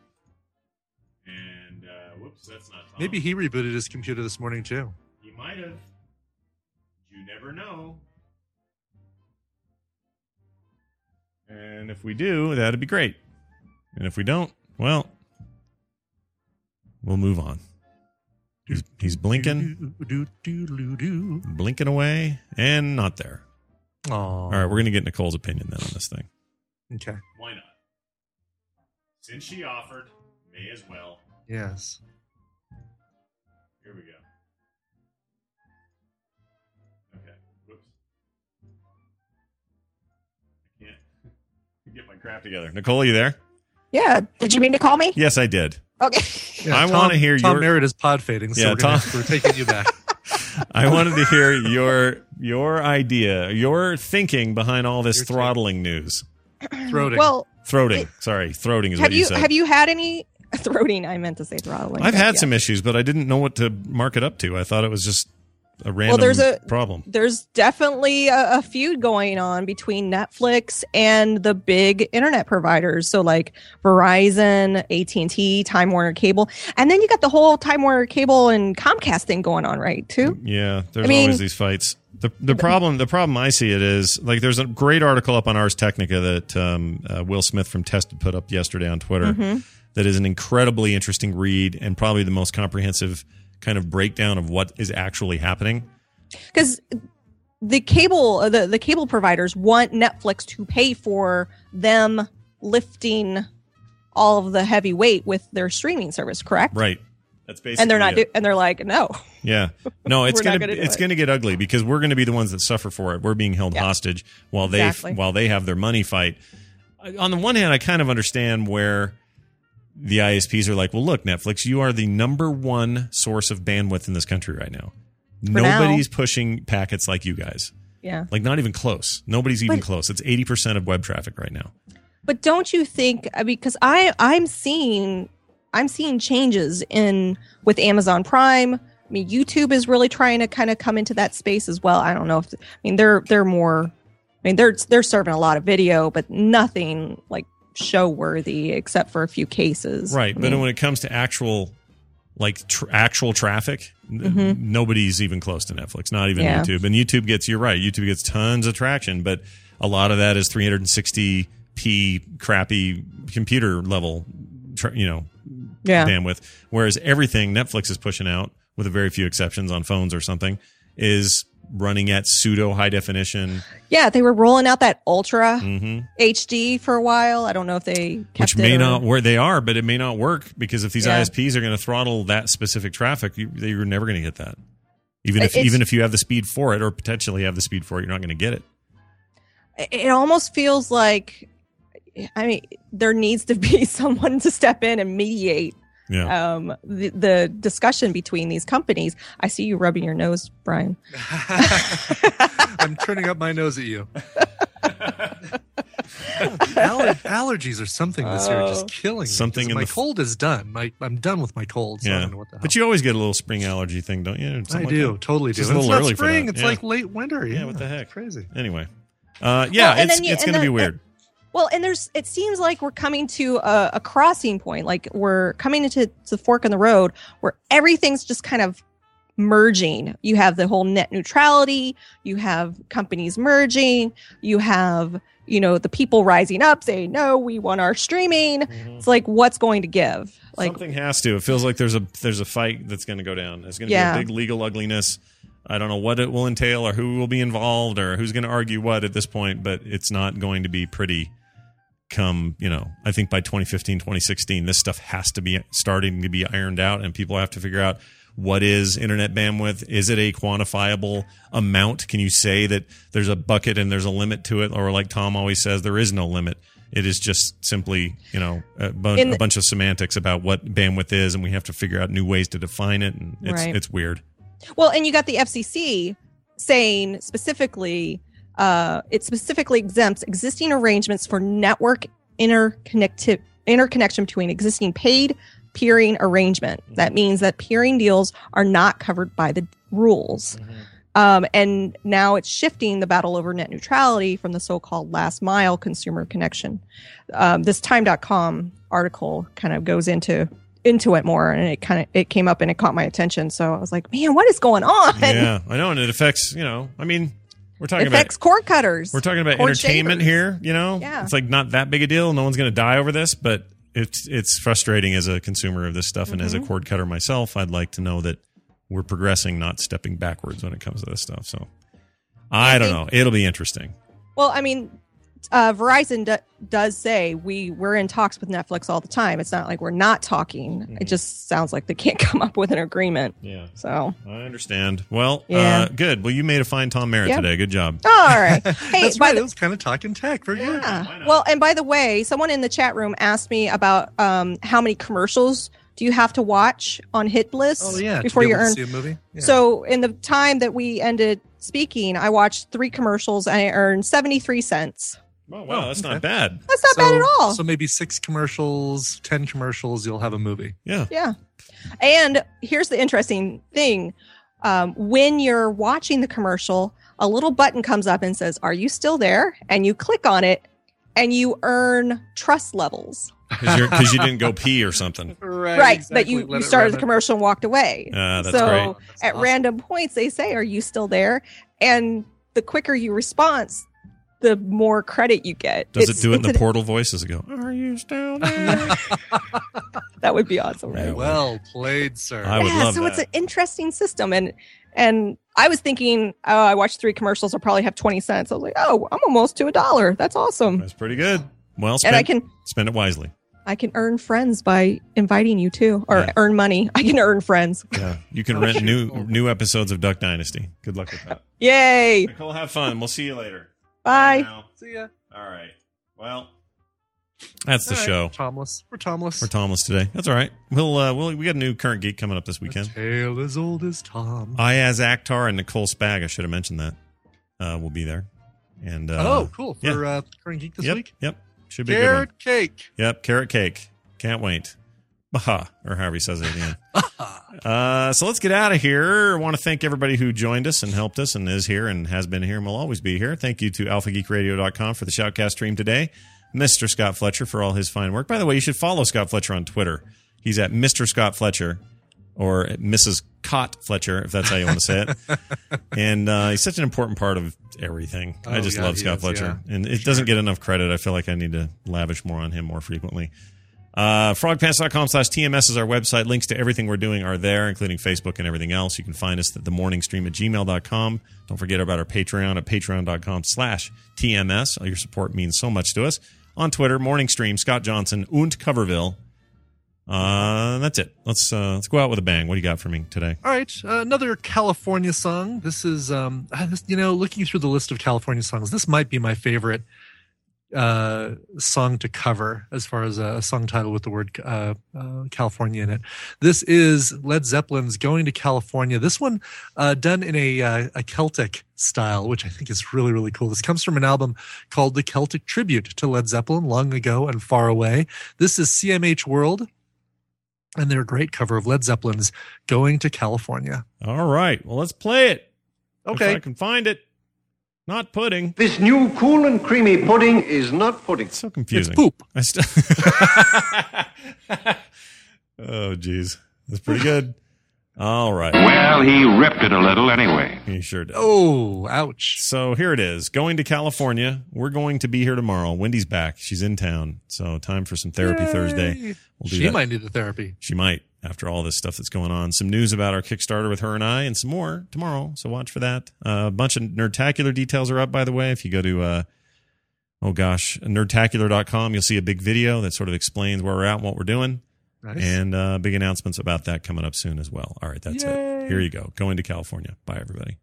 And, whoops, that's not Tom. Maybe he rebooted his computer this morning, too. He might have. You never know. And if we do, that'd be great. And if we don't, well, we'll move on. He's blinking. Blinking away and not there. Aww. All right, we're going to get Nicole's opinion then on this thing. Okay. Why not? Since she offered, may as well. Yes. Here we go. Okay. Whoops. I can't get my crap together. Nicole, are you there? Yeah. Did you mean to call me? Yes, I did. Okay. I want to hear Tom your... Merritt is pod fading, so we're taking you back. I wanted to hear your idea, your thinking behind all this throttling news. Throating. Well, throating. Throating is what you said. Have you had any throating? I meant to say throttling. I've had some issues, but I didn't know what to mark it up to. I thought it was just a random problem. There's definitely a feud going on between Netflix and the big internet providers. So like Verizon, AT&T, Time Warner Cable. And then you got the whole Time Warner Cable and Comcast thing going on, right, too? Yeah, there's always these fights. The problem I see it is, like, there's a great article up on Ars Technica that Will Smith from Tested put up yesterday on Twitter that is an incredibly interesting read and probably the most comprehensive kind of breakdown of what is actually happening. Because the cable providers want Netflix to pay for them lifting all of the heavy weight with their streaming service, correct? Right. That's basically and they're not and they're like, no. Yeah. No, it's going to get ugly because we're going to be the ones that suffer for it. We're being held hostage while they have their money fight. On the one hand, I kind of understand where the ISPs are like, well, look, Netflix, you are the number one source of bandwidth in this country right now. Nobody's pushing packets like you guys. Yeah. Like, not even close. Nobody's even close. It's 80% of web traffic right now. But don't you think, because I'm seeing changes with Amazon Prime. I mean, YouTube is really trying to kind of come into that space as well. I don't know if they're more. I mean, they're serving a lot of video, but nothing like show worthy except for a few cases. Right, but when it comes to actual actual traffic, nobody's even close to Netflix. Not even YouTube. And YouTube gets tons of traction, but a lot of that is 360p crappy computer level, bandwidth. Whereas everything Netflix is pushing out, with a very few exceptions on phones or something, is running at pseudo high definition. Yeah, they were rolling out that Ultra HD for a while. I don't know if they kept not where they are, but it may not work because if these ISPs are going to throttle that specific traffic, you're never going to get that. Even if you have the speed for it, or potentially have the speed for it, you're not going to get it. It almost feels like, I mean, there needs to be someone to step in and mediate the discussion between these companies. I see you rubbing your nose, Brian. I'm turning up my nose at you. Allergies or something this year are just killing me. My cold is done. I'm done with my cold. So I don't know what the hell. But you always get a little spring allergy thing, don't you? I do, totally do. It's a little early spring. for that. It's like late winter. Yeah, what the heck? Crazy. Anyway, it's going to be weird. Well, and it seems like we're coming to a crossing point. Like we're coming into the fork in the road where everything's just kind of merging. You have the whole net neutrality. You have companies merging. You have, the people rising up saying, no, we want our streaming. It's like, what's going to give? Like, something has to. It feels like there's a fight that's going to go down. There's going to be a big legal ugliness. I don't know what it will entail or who will be involved or who's going to argue what at this point, but it's not going to be pretty. I think by 2015, 2016, this stuff has to be starting to be ironed out, and people have to figure out what is internet bandwidth. Is it a quantifiable amount? Can you say that there's a bucket and there's a limit to it? Or like Tom always says, there is no limit. It is just simply, a bunch of semantics about what bandwidth is, and we have to figure out new ways to define it, and it's weird. Well, and you got the FCC saying specifically, it specifically exempts existing arrangements for network interconnection between existing paid peering arrangement. That means that peering deals are not covered by the rules. And now it's shifting the battle over net neutrality from the so-called last mile consumer connection. This Time.com article kind of goes into it more, and it came up and it caught my attention. So I was like, man, what is going on? Yeah, I know. And it affects, we're talking about cord cutters. We're talking about entertainment shavers. here, Yeah. It's like not that big a deal. No one's going to die over this, but it's frustrating as a consumer of this stuff. And as a cord cutter myself, I'd like to know that we're progressing, not stepping backwards when it comes to this stuff. So I don't know. It'll be interesting. Well, I mean, Verizon does say we're in talks with Netflix all the time. It's not like we're not talking. It just sounds like they can't come up with an agreement. Yeah. So I understand. Well, Yeah. Good. Well, you made a fine Tom Merritt Yep. today. Good job. all right. Hey, That's by right. the- It was kind of talking tech. Very good. Yeah. Well, and by the way, someone in the chat room asked me about how many commercials do you have to watch on Hit Bliss Oh yeah. before to be you able to earn. see a movie. Yeah. So in the time that we ended speaking, I watched 3 commercials and I earned 73 cents. Oh, wow. That's okay. not bad. That's not bad at all. So maybe 6 commercials, 10 commercials, you'll have a movie. Yeah. Yeah. And here's the interesting thing. When you're watching the commercial, a little button comes up and says, "Are you still there?" And you click on it and you earn trust levels. Because you didn't go pee or something. Right. That you started the commercial and walked away. That's so great. at random points, they say, "Are you still there?" And the quicker you respond, the more credit you get. Does it do it in the portal voice? Does it go, Are you still there? That would be awesome, right? Well played, sir. I would love so that. it's an interesting system. And I was thinking, oh, I watched 3 commercials, I'll probably have 20 cents. I was like, oh, I'm almost to $1. That's awesome. That's pretty good. Well, And I spend it wisely. I can earn friends by inviting you too, or earn money. I can earn friends. Yeah. You can rent new episodes of Duck Dynasty. Good luck with that. Yay. Nicole, have fun. We'll see you later. Bye. Now. See ya. All right. Well, that's the All right, show. Tomless. We're Tomless. We're Tomless today. That's all right. We got a new Current Geek coming up this weekend. Tale as old as Tom. Ayaz Akhtar and Nicole Spag, I should have mentioned that, will be there. And Cool. For Current Geek this week? Yep. Should be a good one. Carrot cake. Yep, carrot cake. Can't wait. Baha, or however he says it at the end. So let's get out of here. I want to thank everybody who joined us and helped us and is here and has been here and will always be here. Thank you to alphageekradio.com for the Shoutcast stream today. Mr. Scott Fletcher for all his fine work. By the way, you should follow Scott Fletcher on Twitter. He's at Mr. Scott Fletcher or at Mrs. Cott Fletcher, if that's how you want to say it. And he's such an important part of everything. I just love Scott Fletcher. Yeah, and it doesn't get enough credit. I feel like I need to lavish more on him more frequently. Frogpants.com/TMS is our website. Links to everything we're doing are there, including Facebook and everything else. You can find us at themorningstream@gmail.com. Don't forget about our Patreon at patreon.com/TMS. All your support means so much to us. On Twitter, Morning Stream, Scott Johnson, und Coverville. That's it. Let's go out with a bang. What do you got for me today? All right, another California song. This is, looking through the list of California songs, this might be my favorite song to cover as far as a song title with the word California in it. This is Led Zeppelin's Going to California. This one done in a Celtic style, which I think is really, really cool. This comes from an album called The Celtic Tribute to Led Zeppelin, Long Ago and Far Away. This is CMH World, and they're a great cover of Led Zeppelin's Going to California. All right. Well, let's play it. Okay. If I can find it. Not pudding. This new cool and creamy pudding is not pudding. It's so confusing. It's poop. Oh, geez. That's pretty good. All right. Well, he ripped it a little anyway. He sure did. Oh, ouch. So here it is. Going to California. We're going to be here tomorrow. Wendy's back. She's in town. So time for some therapy Thursday. We'll do She that. might need the therapy. She might, after all this stuff that's going on. Some news about our Kickstarter with her and I, and some more tomorrow. So watch for that. A bunch of Nerdtacular details are up, by the way. If you go to, nerdtacular.com, you'll see a big video that sort of explains where we're at and what we're doing. Nice. And big announcements about that coming up soon as well. All right, that's Yay. it. Here you go. Going to California. Bye, everybody.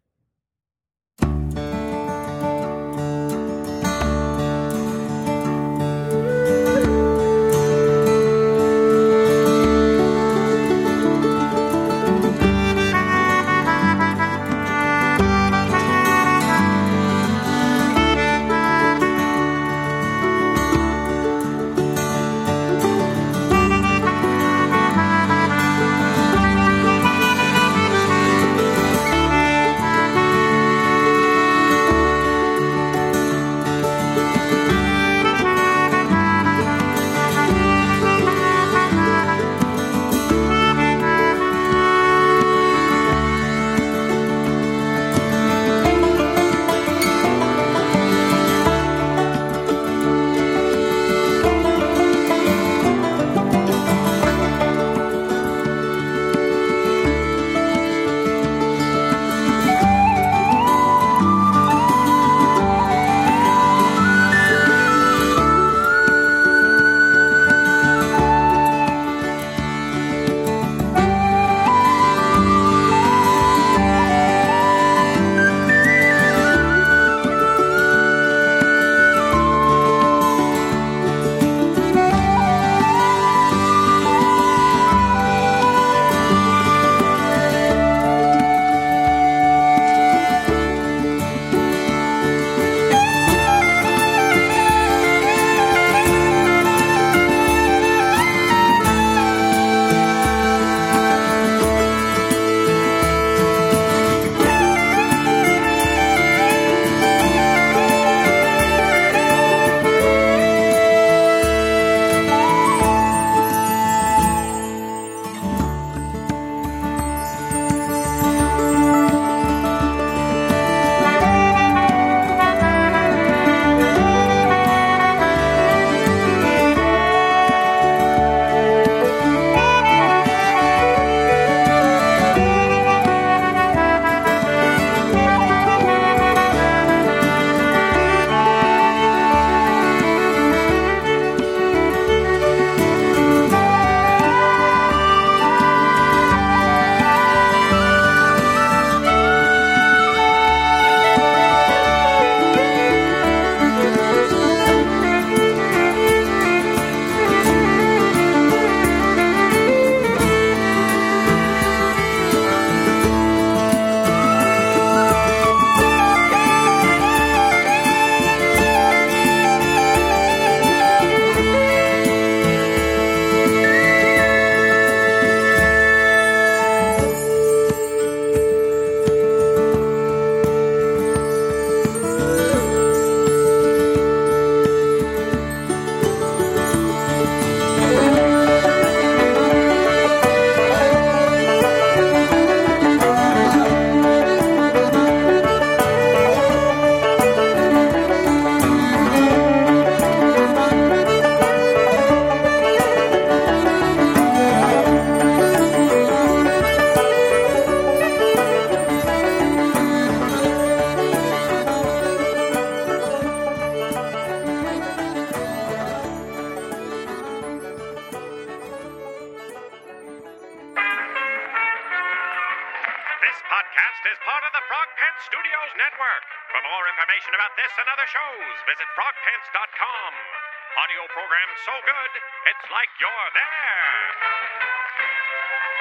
Network. For more information about this and other shows, visit frogpants.com. Audio program so good, it's like you're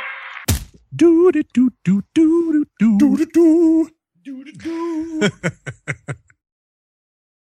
there. Do do do do do do do do do do.